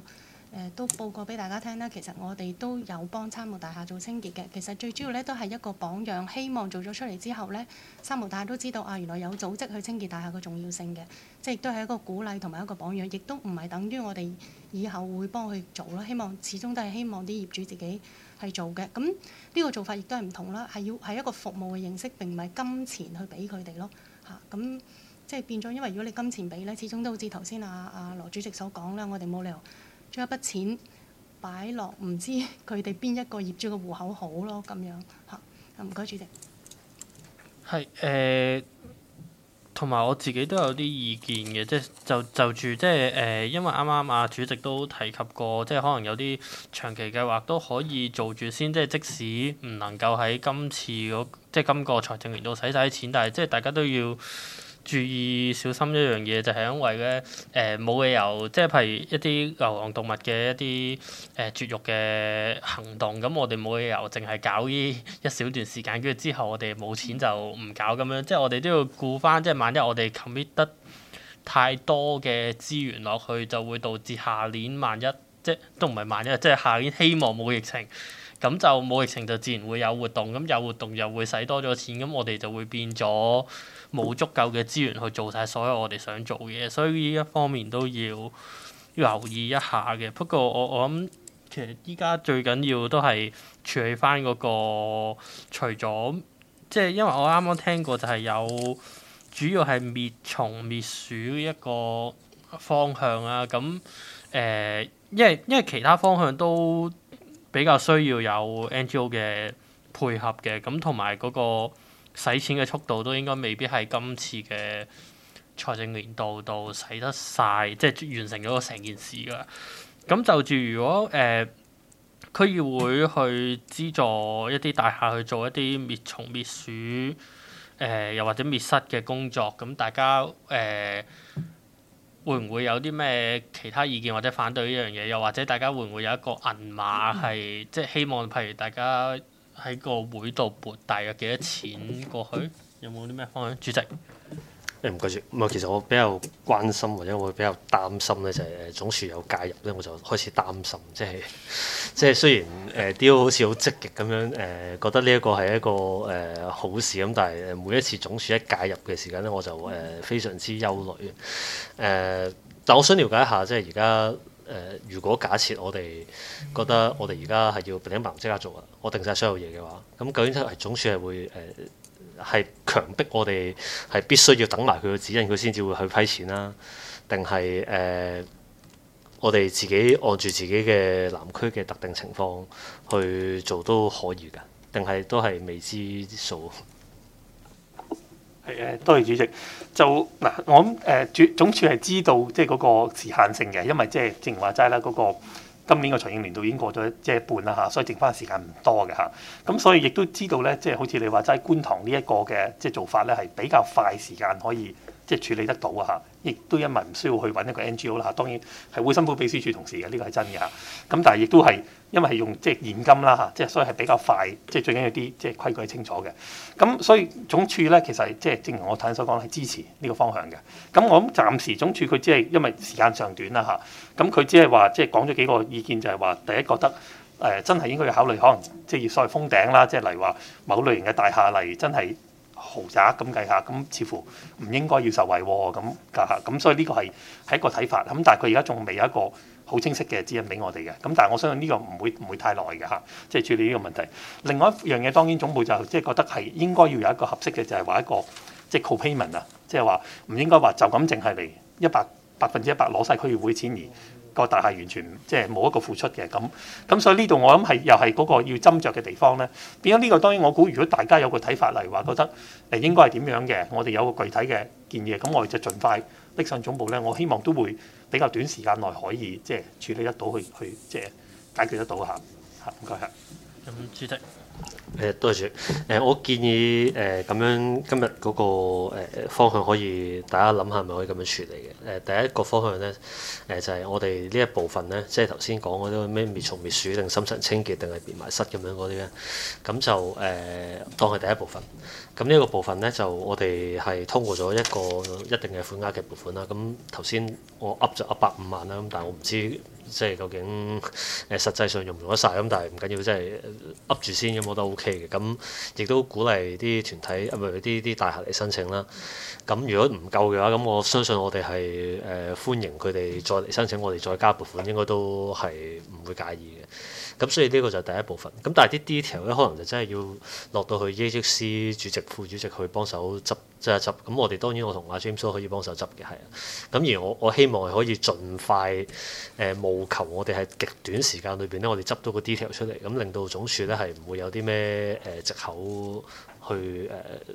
Speaker 12: 都報過俾大家聽啦。其實我哋都有幫三無大廈做清潔嘅。其實最主要咧都係一個榜樣，希望做咗出嚟之後咧，三無大廈都知道啊，原來有組織去清潔大廈嘅重要性嘅，即係亦都係一個鼓勵同埋一個榜樣，亦都唔係等於我哋以後會幫佢做咯。希望始終都係希望啲業主自己係做嘅。咁呢個做法亦都係唔同啦，係一個服務嘅形式，並唔係金錢去俾佢哋咯嚇。咁即係變咗，因為如果你金錢俾咧，始終都好似頭先阿羅主席所講啦，我哋冇理由將一筆錢擺落唔知佢哋邊一個業主嘅戶口好咯，咁樣嚇。唔該，主席。
Speaker 1: 係同埋我自己都有啲意見嘅，即係就住即係因為啱啱阿主席都提及過，即係可能有啲長期計劃都可以做住先，即係即使唔能夠喺即係今個財政年度使晒啲錢，但係即係大家都要注意小心一樣嘢，就係因為咧冇理由，即係譬如一啲流浪動物嘅一啲絕育嘅行動，咁我哋冇理由淨係搞呢一小段時間，跟住之後我哋冇錢就唔搞咁樣，即係我哋都要顧翻，即係萬一我哋 commit 得太多嘅資源落去，就會導致下年萬一，即係都唔係萬一，即係下年希望冇疫情。咁就冇疫情就自然會有活動，咁有活動又會使多咗錢，咁我哋就會變咗冇足夠嘅資源去做晒所有我哋想做嘅嘢，所以呢一方面都要留意一下嘅。不過我諗其實依家最緊要都係處理翻嗰個，除咗即係因為我啱啱聽過就係有主要係滅蟲滅鼠一個方向啦，咁因為其他方向都比較需要有 NGO 嘅配合嘅，咁同埋嗰個使錢嘅速度都應該未必係今次嘅財政年度度使得晒，即係完成咗成件事㗎。咁就住如果區議會去資助一啲大廈去做一啲滅蟲滅鼠又或者滅虱嘅工作，咁大家會唔會有啲咩其他意見或者反對呢樣嘢？又或者大家會唔會有一個銀碼係即係希望，譬如大家喺個會度撥大約幾多錢過去？有冇啲咩方向？主席，
Speaker 2: 唔該住，其實我比較關心或者我比較擔心咧，就係總署有介入咧，我就開始擔心，即係雖然DO 好似好積極咁樣覺得呢一個係一個好事咁，但係每一次總署一介入嘅時間咧，我就非常之憂慮。但我想了解一下，即係而家如果假設我哋覺得我哋而家係要突然即刻做啊，我定晒所有嘢嘅話，咁究竟係總署係會係強迫我哋係必須要等埋佢嘅指引，佢先至會去批錢啦？定係我哋自己按住自己嘅南區嘅特定情況去做都可以㗎？定係都係未知數？
Speaker 10: 係多謝主席。就嗱，我諗總署係知道即係嗰個時限性嘅，因為即係正如話齋啦，嗰個今年個財政年度已經過咗即係一半啦嚇，所以剩翻時間唔多嘅嚇。咁所以亦都知道咧，即係好似你話齋觀塘呢一個嘅即係做法咧，係比較快時間可以即係處理得到啊嚇。亦都因為唔需要去揾一個 NGO 啦嚇，當然係會辛苦秘書處同事嘅，呢個係真嘅嚇。咁但係亦都係因為係用即係現金啦嚇，即係所以係比較快，即係最緊要啲即係規矩係清楚嘅。咁所以總署咧其實即係正如我頭先所講係支持呢個方向嘅。咁我諗暫時總署佢只係因為時間上短啦嚇，咁佢只係話即係講咗幾個意見，就係話第一覺得真係應該要考慮可能即係所謂封頂啦，即係例如話某類型嘅大廈例真係豪宅咁計下，咁似乎唔應該要受惠喎，咁架下，咁所以呢個係一個睇法。咁但係佢而家仲未有一個好清晰嘅指引俾我哋嘅。咁但係我相信呢個唔會太耐嘅嚇，即係處理呢個問題。另外一樣嘢當然總部就即係覺得係應該要有一個合適嘅，就係話一個即係 co-payment 啊，即係話唔應該話就咁淨係嚟100%攞晒區議會錢而個大廈完全即係冇一個付出嘅咁，所以呢度我諗係又係嗰個要斟酌嘅地方咧。變咗呢個當然我估，如果大家有個睇法，例如話覺得應該係點樣嘅，我哋有個具體嘅建議，咁我哋就盡快拎上總部咧。我希望都會比較短時間內可以即係處理得到，去即係解決得到嚇。唔該嚇。
Speaker 1: 咁主席。
Speaker 2: 多謝我建議咁樣今日嗰個方向可以大家諗下，係咪可以咁樣處理嘅？第一個方向咧就係我哋呢一部分咧，即係頭先講嗰啲咩滅蟲滅鼠定深層清潔定係滅埋虱咁樣嗰啲咧，咁就當係第一部分。咁呢一個部分咧就我哋係通過咗一個一定嘅款額嘅撥款啦。咁頭先我噏咗150萬啦，咁但係我唔知即係究竟實際上用唔用得晒咁，但係唔緊要，即係噏住先咁，我覺得 OK 嘅。咁亦都鼓勵啲團體唔係啲大廈嚟申請啦。咁如果唔夠嘅話，咁我相信我哋係歡迎佢哋再嚟申請，我哋再加撥款，應該都係唔會介意嘅。咁所以呢個就係第一部分。咁但係啲 detail 咧，可能就真係要落到去 EHC 主席、副主席去幫手執一執。咁我哋當然我同阿 James 都可以幫手執嘅，係啊。咁而我希望係可以盡快務求我哋係極短時間裏邊咧，我哋執到個 detail 出嚟，咁令到總署咧係唔會有啲咩藉口去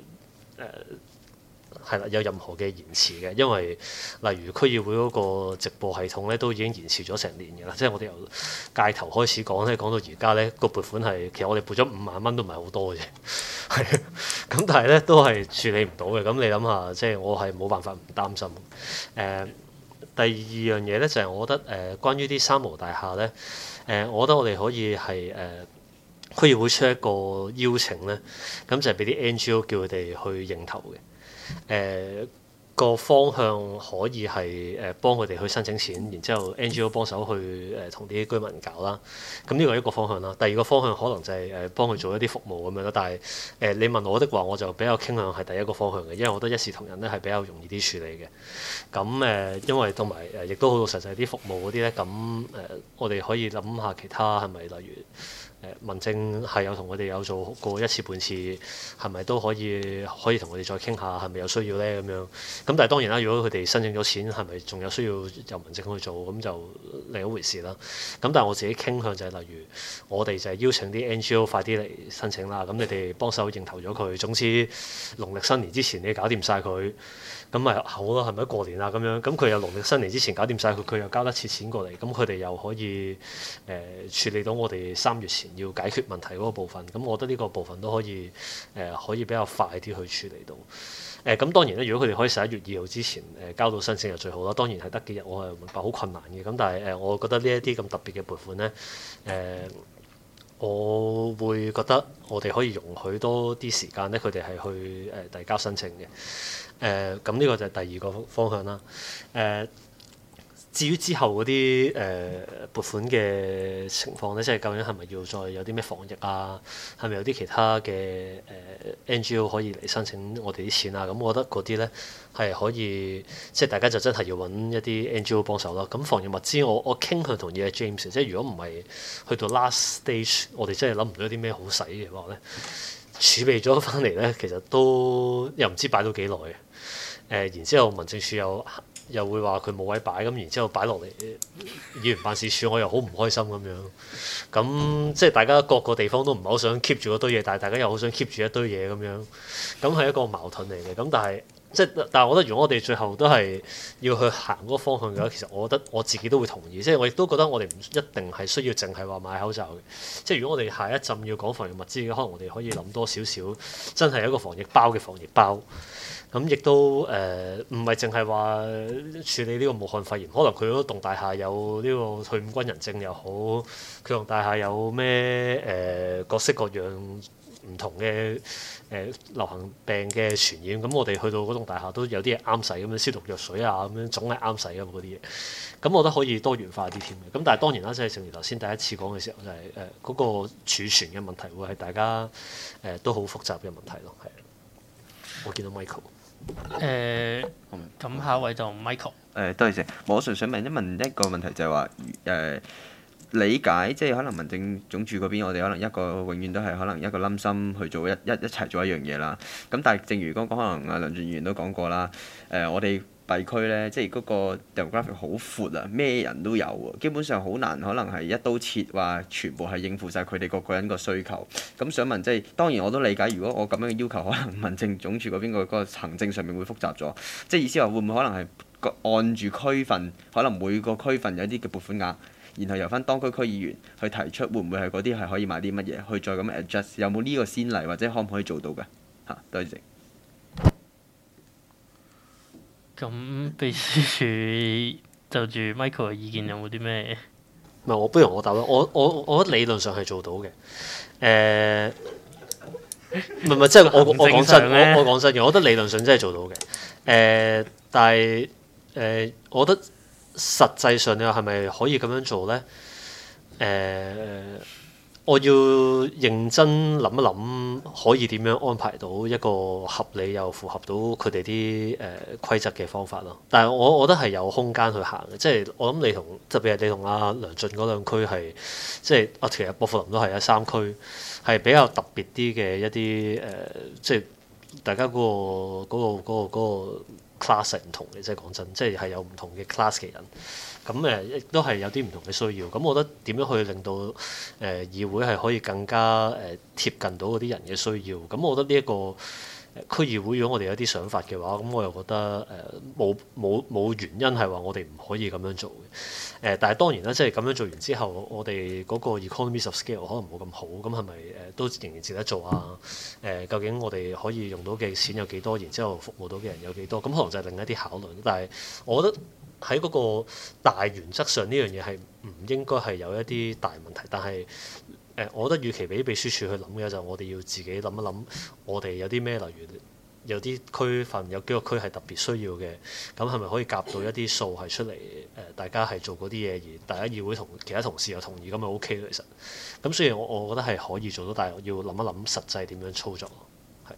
Speaker 2: 係啦，有任何嘅延遲嘅，因為例如區議會嗰個直播系統咧，都已經延遲咗成年嘅啦。即係我哋由界頭開始講咧，講到而家咧個撥款係其實我哋撥咗5萬蚊都唔係好多嘅啫，係咁，但係咧都係處理唔到嘅。咁你諗下，即係我係冇辦法唔擔心。第二樣嘢咧就係我覺得關於啲三無大廈咧，我覺得我哋可以係區議會出一個邀請咧，咁就係俾啲 NGO 叫佢哋去認頭嘅。個方向可以係幫佢哋去申請錢，然之後 NGO 幫手去同啲居民搞啦。咁呢個係一個方向啦。第二個方向可能就係幫佢做一啲服務咁樣啦。但係你問我的話，我就比較傾向係第一個方向嘅，因為我覺得一視同仁咧係比較容易啲處理嘅。咁因為同埋亦都好老實實啲服務嗰啲咧，咁我哋可以諗下其他係咪例如民政係有同佢哋有做過一次半次，係咪都可以同佢哋再傾下，係咪有需要咧咁樣？咁但係當然啦，如果佢哋申請咗錢，係咪仲有需要由民政去做，咁就另一回事啦。咁但係我自己傾向就係例如我哋就係邀請啲 NGO 快啲嚟申請啦，咁你哋幫手認頭咗佢，總之農曆新年之前你搞掂晒佢。咁咪好咯，係咪過年啦咁樣？咁佢又農曆新年之前搞掂晒佢，佢又交得切錢過嚟，咁佢哋又可以處理到我哋3月前要解決問題嗰個部分。咁我覺得呢個部分都可以比較快啲去處理到。咁當然咧，如果佢哋可以11月2號之前交到申請就最好啦。當然係得幾日，我係明白好困難嘅。咁但係我覺得呢一啲咁特別嘅撥款咧，我會覺得我哋可以容許多啲時間咧，佢哋係去遞交申請嘅。咁呢個就係第二個方向啦。至於之後嗰啲撥款嘅情況咧，即係究竟係咪要再有啲咩防疫啊？係咪有啲其他嘅NGO 可以嚟申請我哋啲錢啊？咁我覺得嗰啲咧係可以，即係大家就真係要揾一啲 NGO 幫手咯。咁防疫物資我傾向同意阿 James， 即係如果唔係去到 last stage，我哋真係諗唔到啲咩好使嘅話咧，儲備咗翻嚟咧，其實都又唔知擺到幾耐嘅。然之後民政處又會話佢冇位擺，咁然之後擺落嚟議員辦事處，我又好唔開心咁樣。咁即係大家各個地方都唔係好想 keep 住嗰堆嘢，但係大家又好想 keep 住一堆嘢咁樣。咁係一個矛盾嚟嘅。咁但係我覺得如果我哋最後都係要去行嗰個方向嘅話，其實我覺得我自己都會同意。即係我亦都覺得我哋唔一定係需要淨係話買口罩嘅。即係如果我哋下一陣要講防疫物資嘅，可能我哋可以諗多少少，真係一個防疫包嘅防疫包。咁亦都唔係淨係話處理呢個武漢肺炎，可能佢嗰棟大廈有呢個退伍軍人證又好，佢棟大廈有咩各式各樣唔同嘅流行病嘅傳染，咁我哋去到嗰棟大廈都有啲嘢啱使咁樣消毒藥水啊，咁樣總係啱使㗎嘛嗰啲嘢。咁我覺得可以多元化啲添嘅。咁但係當然啦，即係正如頭先第一次講嘅時候，就係嗰個儲存嘅問題會係大家都好複雜嘅問題咯。係，我見到 Michael。
Speaker 1: 咁下一位就 Michael。
Speaker 13: 多謝。我純粹問一個問題，就係話理解，即係可能民政總署嗰邊，我哋可能一個永遠都係可能一個冧心去做一齊做一樣嘢啦。咁但係正如剛剛可能阿梁俊議員都講過啦，我哋弊區咧，即係嗰個 demographic 好闊啊，咩人都有喎，基本上好難可能係一刀切話全部係應付晒佢哋個人個需求。咁想問，即係當然我都理解，如果我咁樣嘅要求，可能民政總署嗰邊個行政上面會複雜咗。即係意思話會唔會可能係按住區份，可能每個區份有一啲嘅撥款額，然後由翻當區區議員去提出，會唔會係嗰啲係可以買啲乜嘢，去再咁 adjust？ 有冇呢個先例，或者可唔可以做到嘅？嚇，多謝。
Speaker 1: 咁秘書處就住 Michael 嘅意見有冇啲咩？
Speaker 2: 唔係，不如我答啦。我覺得理論上係做到嘅。唔係，即係我講真，我講真嘅，我覺得理論上真係做到嘅。但係我覺得實際上你話係咪可以咁樣做咧？我要認真諗一諗，可以點樣安排到一個合理又符合到佢哋啲規則嘅方法咯。但係我覺得係有空間去行嘅，即係我諗你同特別係你同阿梁進嗰兩區係，即係其實薄扶林都係3區，係比較特別啲嘅一啲即係大家嗰個 class 係唔同嘅，即係講真，即係有唔同嘅 class 嘅人。咁亦都係有啲唔同嘅需要，咁我覺得點樣去令到議會係可以更加貼近到嗰啲人嘅需要，咁我覺得呢一個區議會，如果我哋有啲想法嘅話，咁我又覺得冇原因係話我哋唔可以咁樣做嘅。但係當然啦，即係咁樣做完之後，我哋嗰個 economies of scale 可能冇咁好，咁係咪都仍然值得做啊？究竟我哋可以用到嘅錢有幾多，然之後服務到嘅人有幾多？咁可能就係另一啲考慮。但係我覺得喺嗰個大原則上，呢樣嘢係唔應該係有一啲大問題，但係我覺得與其俾秘書處去諗嘅，就我哋要自己諗一諗，我哋有啲咩，例如有啲區份有幾個區係特別需要嘅，咁係咪可以夾到一啲數係出嚟？大家係做嗰啲嘢，而大家議會同其他同事又同意，咁咪 OK 咯。其實咁，所以我覺得係可以做到，但係要諗一諗實際點樣操作咯。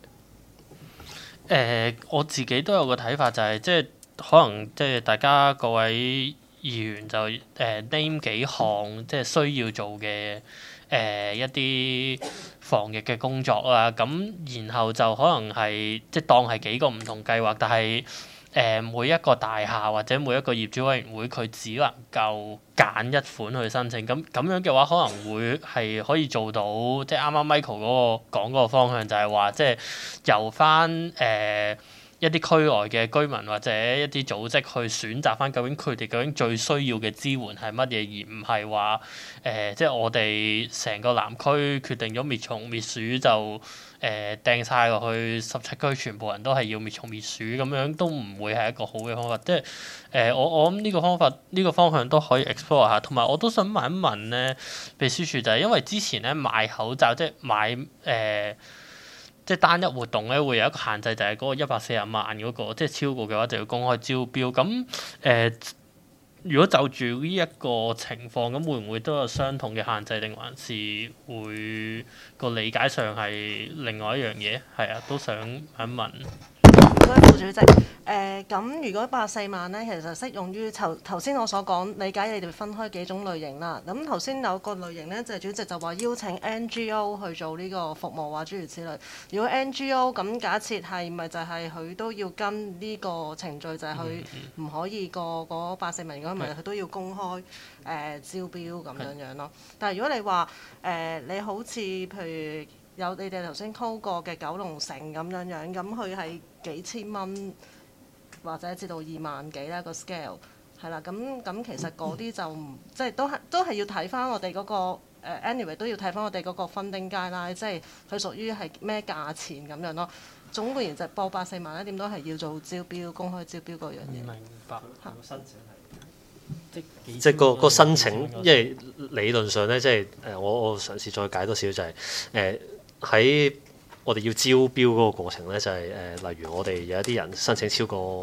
Speaker 1: 我自己都有個睇法，就係即係可能即係大家各位議員就name 幾項即係需要做嘅一啲防疫嘅工作啦，咁然後就可能係即係當係幾個唔同計劃，但係每一個大廈或者每一個業主委員會佢只能夠揀一款去申請，咁樣嘅話可能會係可以做到即係啱啱 Michael 嗰個講嗰個方向，就係話即係由翻一啲區外嘅居民或者一啲組織去選擇翻究竟佢哋究竟最需要嘅支援係乜嘢，而唔係話即係我哋成個南區決定咗滅蟲滅鼠就掟晒落去17區，全部人都係要滅蟲滅鼠，咁樣都唔會係一個好嘅方法。即係我諗呢個方法呢個方向都可以 explore 下。同埋我都想問一問咧，秘書處就係因為之前咧賣口罩即係買即係單一活動咧，會有一個限制，就係嗰個140萬嗰個，即係超過嘅話就要公開招標。咁如果就住呢一個情況，咁會唔會都有相同嘅限制，定還是會個理解上係另外一樣嘢？係啊，都想問一問。
Speaker 14: 唔該，副主席。咁如果84萬咧，其實適用於頭先我所講理解你哋分開幾種類型啦。咁頭先有個類型咧，就係主席就話邀請 NGO 去做呢個服務啊，諸如此類。如果 NGO 咁假設係咪就係佢都要跟呢個程序，就係佢唔可以過嗰84萬，如果唔係佢都要公開招標咁樣咯。但係如果你話你好似譬如有你哋頭先 call 過嘅九龍城咁樣，咁佢係幾千蚊或者至到2萬幾啦個 scale， 係啦，咁其實嗰啲就唔即係都係要睇翻我哋嗰個anyway 都要睇翻我哋嗰個 funding guideline，即係佢屬於係咩價錢咁樣咯。總括言就報84萬咧，點都係要做招標、公開招標嗰樣嘢。明
Speaker 1: 白。
Speaker 2: 申請係即係個申請，因為理論上咧，即係我嘗試再解多少就係喺我哋要招標嗰個過程咧，就係例如我哋有一啲人申請超過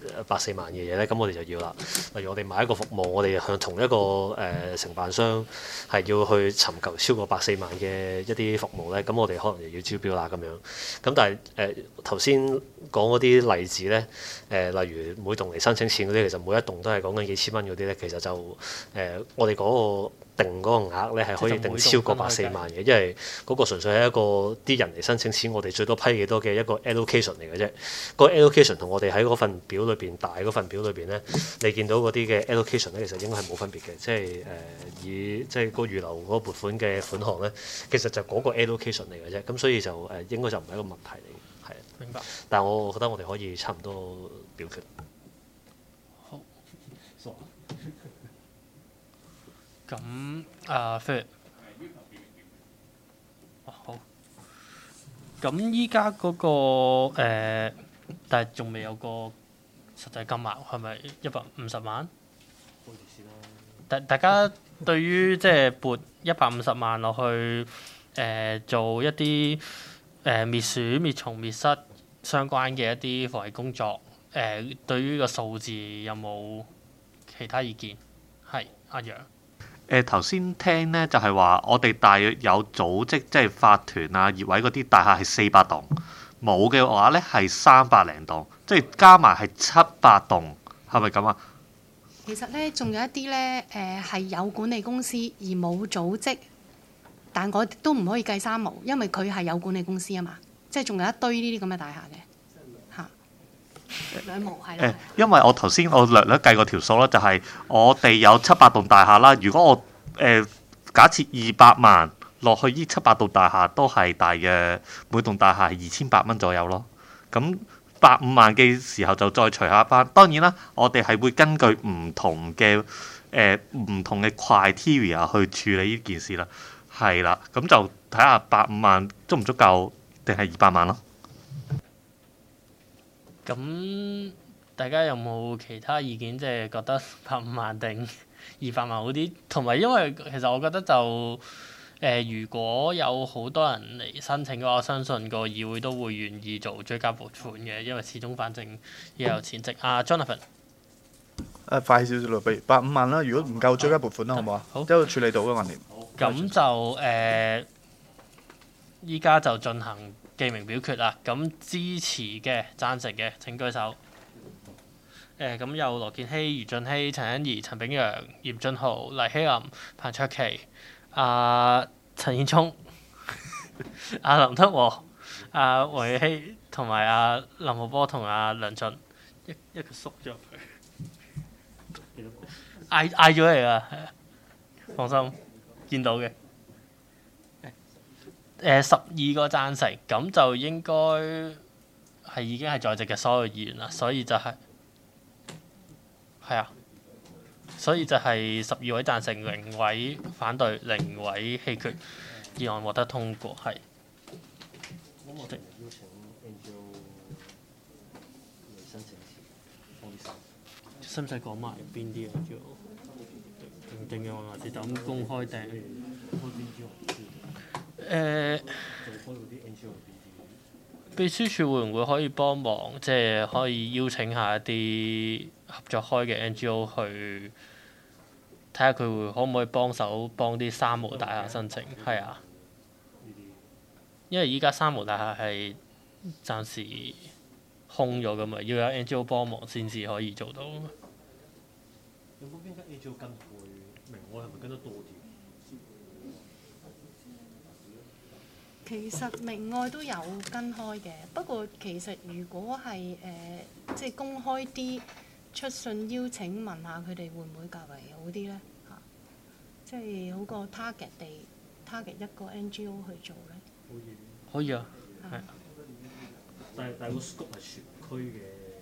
Speaker 2: 84萬嘅嘢咧，咁我哋就要啦。例如我哋買一個服務，我哋向同一個承辦商係要去尋求超過84萬嘅一啲服務咧，咁我哋可能就要招標啦咁樣。咁但係頭先講嗰啲例子咧，例如每棟嚟申請錢嗰啲，其實每一棟都係講緊幾千蚊嗰啲咧，其實就我哋嗰個定嗰個額咧係可以定超過84萬嘅，因為嗰個純粹係一個啲人嚟申請錢，我哋最多批幾多嘅一個 allocation 嚟嘅啫。個 allocation 同我哋喺嗰份表裏邊大嗰份表裏邊咧，你見到嗰啲嘅 allocation 咧，其實應該係冇分別嘅，即係以即係個預留嗰個撥款嘅款項咧，其實就嗰個 allocation 嚟嘅啫。咁所以就應該就唔係一個問題嚟嘅，係。
Speaker 1: 明白。
Speaker 2: 但係我覺得我哋可以差唔多表決。
Speaker 1: 好。咁Philip，好。咁依家嗰個但係仲未有個實際金額，係咪150萬？大家對於即係撥150萬落去做一啲滅鼠、滅蟲、滅虱相關嘅一啲防疫工作，對於個數字有冇其他意見？係阿楊。
Speaker 5: 頭先聽咧就係話，我哋大約有組織即係法團啊、業委嗰啲大廈係400棟，冇嘅話咧係300零棟，即係加埋係700棟，係咪咁啊？
Speaker 12: 其實咧，仲有一啲咧，係有管理公司而冇組織，但我都唔可以計3無，因為佢係有管理公司啊嘛，即係仲有一堆呢啲咁嘅大廈嘅嚇。2無係啦。
Speaker 5: 因為我頭先我略計過條數啦，就係我哋有700棟大廈啦。如果我假設200萬落去呢700棟大廈，都係大約每棟大廈係2800蚊左右咯。咁150萬嘅時候就再除下翻。當然啦，我哋係會根據唔同嘅criteria 去處理呢件事啦。係啦，咁就睇下150萬足唔足夠，定係200萬咯。
Speaker 1: 咁大家有冇其他意見？即係覺得150萬定200萬好啲？同埋因為其實我覺得就如果有好多人嚟申請嘅話，我相信個議會都會願意做追加撥款嘅，因為始終反正要有錢積。Jonathan。
Speaker 6: 快少少咯，不如150萬啦。如果唔夠追加撥款啦，好唔好啊？好，都處理到嘅橫掂。
Speaker 1: 咁就依家就進行記名表決啦。咁支持嘅、贊成嘅請舉手。咁有羅健熙、余俊熙、陳欣怡、陳炳陽、葉俊豪、黎希林、彭卓棋、陳彥聰、林德和、黃宇希同埋林浩波同梁俊，一個縮咗入去，嗌咗嚟啦，放心，見到嘅。12個贊成，咁就應該係已經係在席嘅所有議員啦，所以就係所以就係12位贊成、0位反對、0位棄權，議案獲得通過。係。
Speaker 2: 咁我哋邀請 NGO 嚟申請時幫啲手。
Speaker 1: 使唔使講埋邊啲 NGO？定嘅還是就咁公開訂？秘書處會唔會可以幫忙？即係可以邀請下一啲合作開嘅 NGO 去睇下佢會可唔可以幫手幫啲3無大廈申請？係啊，因為依家3無大廈係暫時空咗噶嘛，要有 NGO 幫忙先至可以做到。
Speaker 2: 有冇邊間 NGO 跟開？明愛係咪跟得多啲？
Speaker 12: 其實明愛都有跟開嘅，不過其實如果係即係公開啲出信邀請問下佢哋會唔會較為好啲咧？嚇，即係好過 target 一個 NGO 去做咧。
Speaker 1: 可以啊，係。
Speaker 2: 但係個 scope 係全區嘅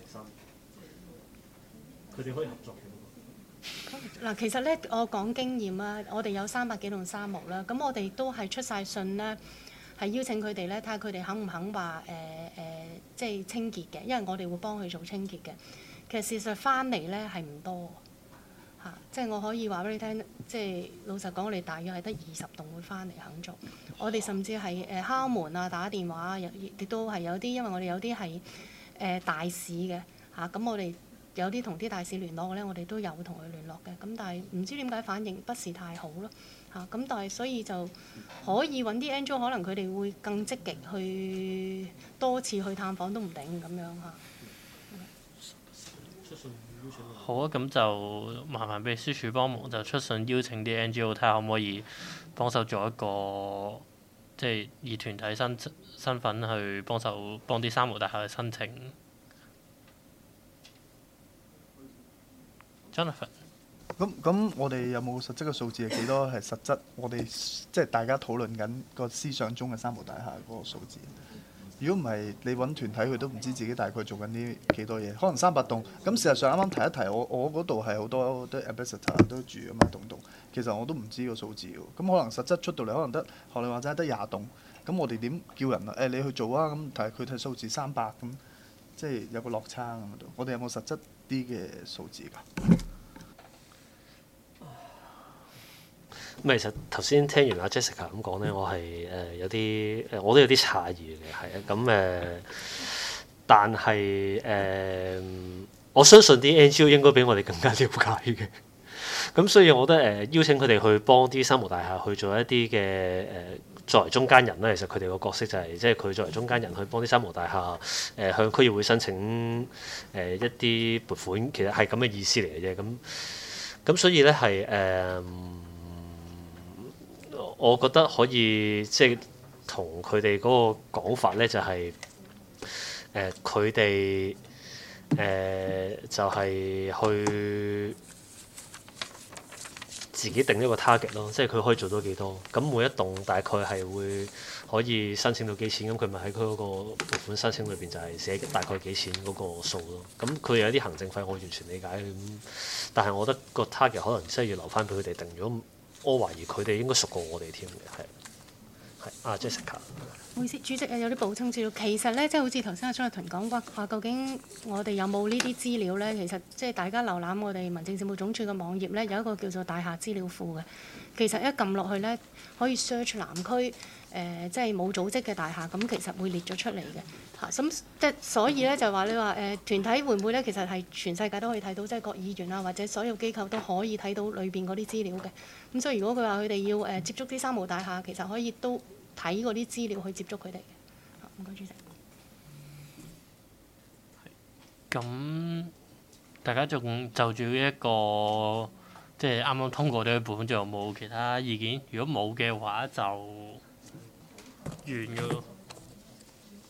Speaker 2: 佢哋可以合作嘅。
Speaker 12: 嗱，其實咧，我講經驗啊，我哋有300幾棟3無啦，咁我哋都係出晒信咧。係邀請佢哋咧，睇下佢哋肯唔肯話即係清潔嘅，因為我哋會幫佢做清潔嘅。其實事實翻嚟咧係唔多嚇，即係我可以話俾你聽，即係老實講，我哋大約係得20棟會翻嚟肯做。我哋甚至係敲門啊、打電話啊，亦都係有啲，因為我哋有啲係大使嘅嚇，咁我哋有啲同啲大使聯絡嘅咧，我哋都有同佢聯絡嘅。咁但係唔知點解反應不是太好咯。咁但係所以就可以揾啲 NGO，可能佢哋會更積極去多次去探訪都唔定咁樣嚇。
Speaker 1: 好啊，咁就麻煩秘書處幫忙，就出信邀請啲 NGO 睇下可唔可以幫手做一個即係以團體身份去幫手幫啲3無大廈去申請。Jonathan。
Speaker 6: 咁我哋有冇實質嘅數字係幾多？係實質我哋即係大家討論緊個思想中嘅3無大廈嗰個數字。如果唔係，你揾團體佢都唔知自己大概做緊啲幾多嘢。可能300棟。咁事實上啱啱提一提，我嗰度係好多啲 ambassador 都住啊嘛，棟棟。其實我都唔知個數字喎。咁可能實質出到嚟，可能得學你話齋得20棟。咁我哋點叫人啊？你去做啊？咁但係佢睇數字300咁，即係有個落差咁度。我哋有冇實質啲嘅數字㗎？
Speaker 2: 咁其實頭先聽完阿 Jessica 咁講咧，我係有啲我都有啲詫異嘅，係啊，咁但係我相信啲 NGO 應該比我哋更加了解嘅。咁所以我覺得邀請佢哋去幫啲三無大廈去做一啲嘅作為中間人啦，其實佢哋個角色就係即係佢作為中間人去幫啲三無大廈向區議會申請一啲撥款，其實係咁嘅意思嚟嘅啫。咁所以咧係我覺得可以即係同佢哋嗰個講法咧，就係佢哋就係去自己定一個 target 咯，即係佢可以做到幾多，咁每一棟大概係會可以申請到幾錢，咁佢咪喺佢嗰個撥款申請裏邊就係寫大概幾錢嗰個數咯。咁佢有一啲行政費，我完全理解咁，但係我覺得個 target 可能真係要留翻俾佢哋定。如果我懷疑佢哋應該熟過我哋添嘅，係Jessica。
Speaker 12: 唔好意思，主席有啲補充資料。其實咧，即係好似頭先阿張立團講話，究竟我哋有冇呢啲資料咧？其實即係大家瀏覽我哋民政事務總署嘅網頁咧，有一個叫做大廈資料庫嘅。其實一撳落去咧，可以 search 南區即係冇組織嘅大廈，咁其實會列咗出嚟嘅嚇。咁即係所以咧就話你話團體會唔會咧？其實係全世界都可以睇到，即係各議員啊或者所有機構都可以睇到裏邊嗰啲資料嘅。咁所以如果佢話佢哋要接觸啲三無大廈，其實可以都睇嗰啲資料去接觸佢哋嘅。唔該，主席。
Speaker 1: 咁大家仲就住一個即係啱啱通過咗撥款，仲有冇其他意見？如果冇嘅話，就完㗎咯。